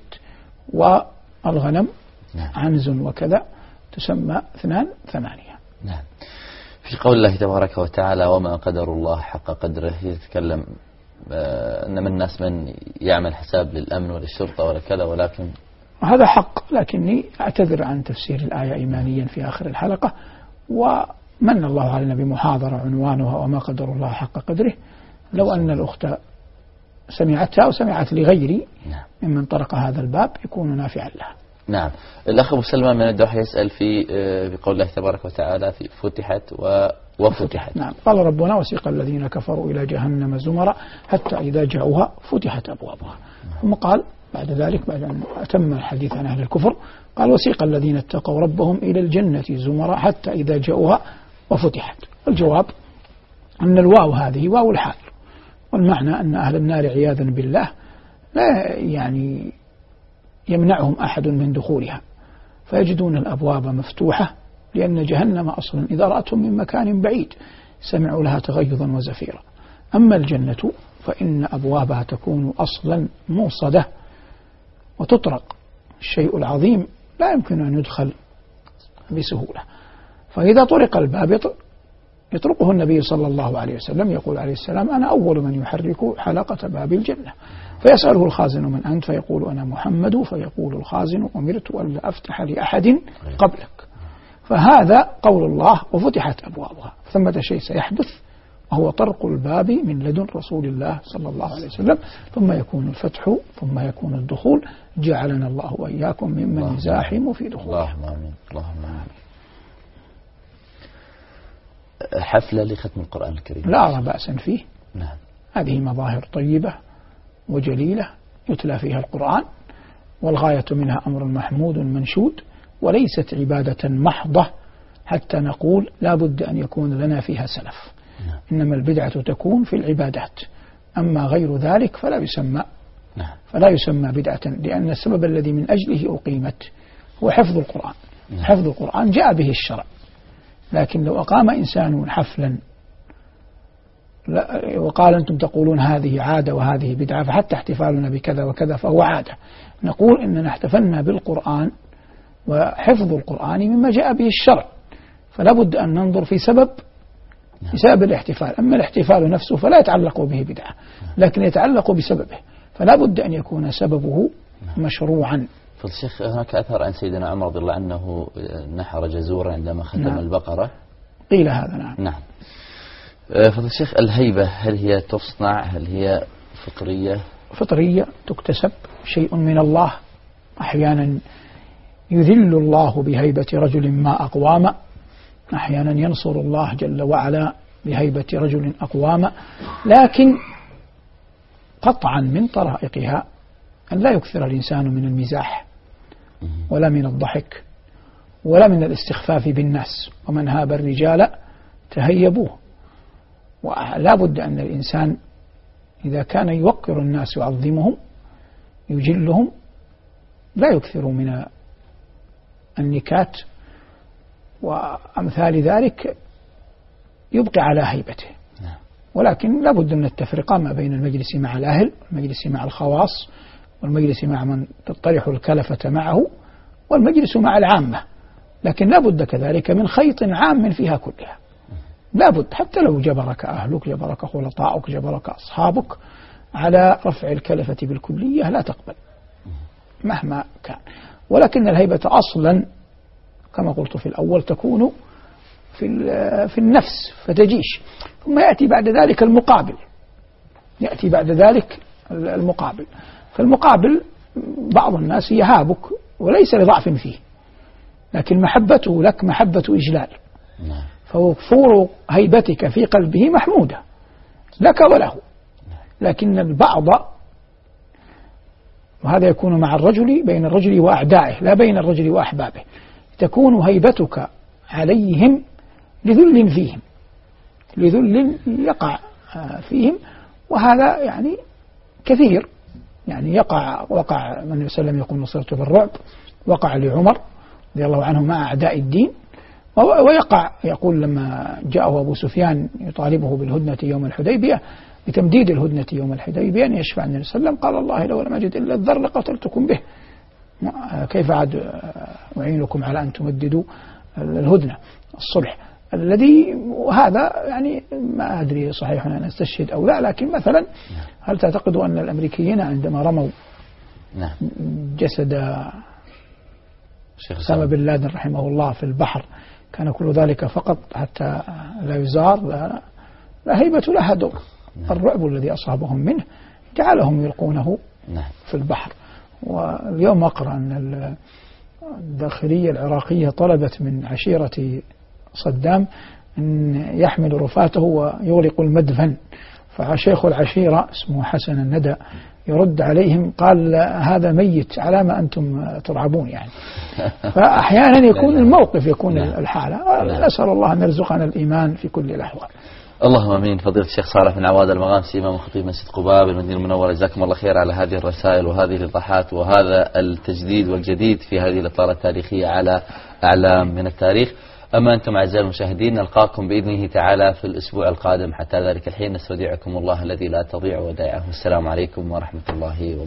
[SPEAKER 3] والغنم عنز وكذا تسمى 2 8.
[SPEAKER 2] نعم. في قول الله تبارك وتعالى وما قدر الله حق قدره، يتكلم أن من الناس من يعمل حساب للأمن وللشرطة ولا كذا، ولكن
[SPEAKER 3] هذا حق، لكني أعتذر عن تفسير الآية إيمانيا في آخر الحلقة. ومن الله علينا بمحاضرة عنوانها وما قدر الله حق قدره، لو أن الأخت سمعتها وسمعت لغيري ممن طرق هذا الباب يكون نافعا لها.
[SPEAKER 2] نعم. الأخ أبو سلمان من الدوحة يسأل في قول الله تبارك وتعالى في فتحت وفتحت.
[SPEAKER 3] نعم. قال ربنا وسيق الذين كفروا إلى جهنم زمرا حتى إذا جاءوها فتحت أبوابها. ثم قال بعد ذلك، بعد أن أتم الحديث عن أهل الكفر، قال وسيق الذين اتقوا ربهم إلى الجنة زمرا حتى إذا جاءوها وفتحت. الجواب أن الواو هذه واو الحال، والمعنى أن أهل النار عياذا بالله لا يعني يمنعهم أحد من دخولها، فيجدون الأبواب مفتوحة، لأن جهنم أصلا إذا رأتهم من مكان بعيد سمعوا لها تغيظا وزفيرا. أما الجنة فإن أبوابها تكون أصلا موصدة وتطرق، الشيء العظيم لا يمكن أن يدخل بسهولة. فإذا طرق الباب يطرقه النبي صلى الله عليه وسلم يقول عليه السلام: أنا أول من يحرك حلقة باب الجنة. فيسأله الخازن: من أنت؟ فيقول: أنا محمد. فيقول الخازن: أمرت ألا أفتح لأحد قبلك. فهذا قول الله: وفتحت أبوابها. ثمة شيء سيحدث وهو طرق الباب من لدن رسول الله صلى الله عليه وسلم، ثم يكون الفتح، ثم يكون الدخول. جعلنا الله وإياكم ممن يزاحم في دخوله.
[SPEAKER 2] اللهم آمين. اللهم آمين. حفلة لختم القرآن الكريم
[SPEAKER 3] لا أرى بأسا فيه.
[SPEAKER 2] نعم.
[SPEAKER 3] هذه مظاهر طيبة وجليلة يتلى فيها القرآن، والغاية منها أمر محمود منشود، وليست عبادة محضة حتى نقول لا بد أن يكون لنا فيها سلف. إنما البدعة تكون في العبادات، أما غير ذلك فلا يسمى بدعة، لأن السبب الذي من أجله أقيمت هو حفظ القرآن. حفظ القرآن جاء به الشرع، لكن لو أقام إنسان حفلا وقال أنتم تقولون هذه عادة وهذه بدعة، فحتى احتفالنا بكذا وكذا فهو عادة، نقول إننا احتفلنا بالقرآن وحفظ القرآن مما جاء به الشرع، فلا بد أن ننظر في سبب الاحتفال. أما الاحتفال نفسه فلا يتعلق به بدعة، لكن يتعلق بسببه، فلا بد أن يكون سببه مشروعا.
[SPEAKER 2] فالشيخ هناك أثر عن سيدنا عمر رضي الله عنه نحر جزورا عندما ختم البقرة.
[SPEAKER 3] قيل هذا.
[SPEAKER 2] نعم. فضل الشيخ، الهيبة هل هي تصنع؟ هل هي فطرية؟
[SPEAKER 3] فطرية تكتسب، شيء من الله. أحيانا يذل الله بهيبة رجل ما أقواما، أحيانا ينصر الله جل وعلا بهيبة رجل أقواما، لكن قطعا من طرائقها أن لا يكثر الإنسان من المزاح ولا من الضحك ولا من الاستخفاف بالناس. ومن هاب الرجال تهيبوه. ولا بد أن الإنسان إذا كان يوقر الناس يعظمهم يجلهم لا يكثر من النكات وأمثال ذلك، يبقي على هيبته. ولكن لا بد من التفرقة ما بين المجلس مع الأهل والمجلس مع الخواص والمجلس مع من تطرح الكلفة معه والمجلس مع العامة، لكن لا بد كذلك من خيط عام فيها كلها. لا بد، حتى لو جبرك أهلك، جبرك خلطاؤك، جبرك أصحابك على رفع الكلفة بالكلية لا تقبل مهما كان. ولكن الهيبة أصلا كما قلت في الأول تكون في النفس فتجيش، ثم يأتي بعد ذلك المقابل. فالمقابل بعض الناس يهابك وليس لضعف فيه، لكن محبته لك محبة إجلال، فوفور هيبتك في قلبه محمودة لك وله. لكن البعض، وهذا يكون مع الرجل بين الرجل وأعدائه لا بين الرجل وأحبابه، تكون هيبتك عليهم لذل فيهم، لذل يقع فيهم، وهذا يعني كثير. يعني وقع من وسلم يقول نصرت بالرعب، وقع لعمر رضي الله عنه مع أعداء الدين، ويقع يقول لما جاءه أبو سفيان يطالبه بالهدنة يوم الحديبية، بتمديد الهدنة يوم الحديبية أن يشفع النبي صلى الله عليه وسلم، قال الله لو لم أجد إلا الذر لقتلتكم به، كيف عاد أعينكم على أن تمددوا الهدنة الصلح الذي. وهذا يعني ما أدري صحيح أن نستشهد أو لا، لكن مثلا هل تعتقد أن الأمريكيين عندما رموا جسد أسامة بن لادن رحمه الله في البحر كان كل ذلك فقط حتى لا يزار؟ لا هيبة لها دور. الرعب الذي أصابهم منه جعلهم يلقونه في البحر. واليوم أقرأ أن الداخلية العراقية طلبت من عشيرة صدام أن يحمل رفاته ويغلق المدفن، فشيخ العشيرة اسمه حسن الندى يرد عليهم قال هذا ميت على ما أنتم ترعبون يعني. فأحيانا يكون الموقف يكون الحالة. نسأل الله أن يرزقنا الإيمان في كل الأحوال.
[SPEAKER 2] اللهم امين. فضيلة الشيخ صالح بن عواد المغامسي امام خطيب مسجد قباء بالمدينة المنورة، جزاكم الله خير على هذه الرسائل وهذه الايضاحات وهذا التجديد والجديد في هذه الإطالة التاريخية على أعلام من التاريخ. أما أنتم أعزائي المشاهدين نلقاكم بإذنه تعالى في الأسبوع القادم، حتى ذلك الحين نستودعكم الله الذي لا تضيع ودائعه. السلام عليكم ورحمة الله وبركاته.